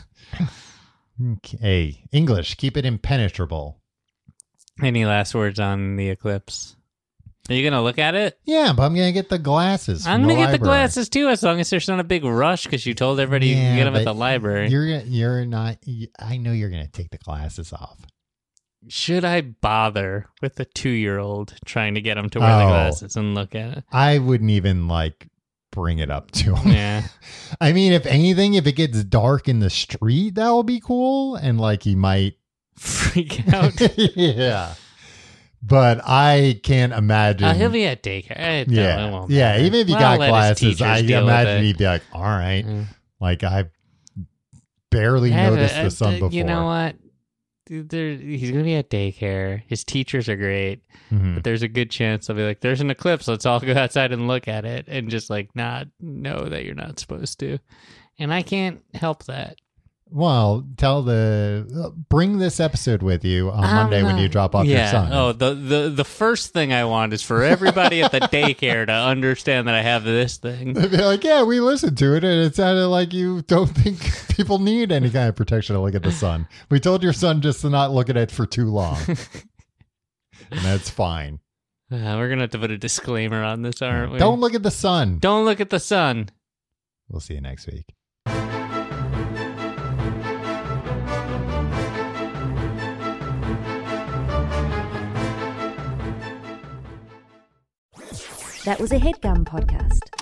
Okay, English, keep it impenetrable. Any last words on the eclipse? Are you gonna look at it? Yeah, but I'm gonna get the glasses. I'm from gonna the get the library. glasses too, as long as there's not a big rush, because you told everybody you Yeah, can get them at but the library. You're you're not. I know you're gonna take the glasses off. Should I bother with a two-year-old trying to get him to wear the Oh. glasses and look at it? I wouldn't even like bring it up to him. Yeah. I mean, if anything, if it gets dark in the street, that will be cool, and like he might Freak out. yeah. But I can't imagine. Uh, he'll be at daycare. I, no, yeah, it won't yeah. matter. Even if you Well, got I'll let his glasses, teachers I deal with imagine it. he'd be like, "All right." Yeah. Like I barely I have noticed a- the a- sun before. You know what? There, he's going to be at daycare. His teachers are great, Mhm. but there's a good chance they'll be like, "There's an eclipse. Let's all go outside and look at it," and just like not know that you're not supposed to. And I can't help that. Well, tell the bring this episode with you on I'm Monday when not- you drop off yeah. your son. Oh, the, the the first thing I want is for everybody at the daycare to understand that I have this thing. They'd be like, yeah, we listened to it, and it sounded like you don't think people need any kind of protection to look at the sun. We told your son just to not look at it for too long, and that's fine. Uh, we're gonna have to put a disclaimer on this, aren't we? Don't look at the sun. don't look at the sun. We'll see you next week. That was a HeadGum podcast.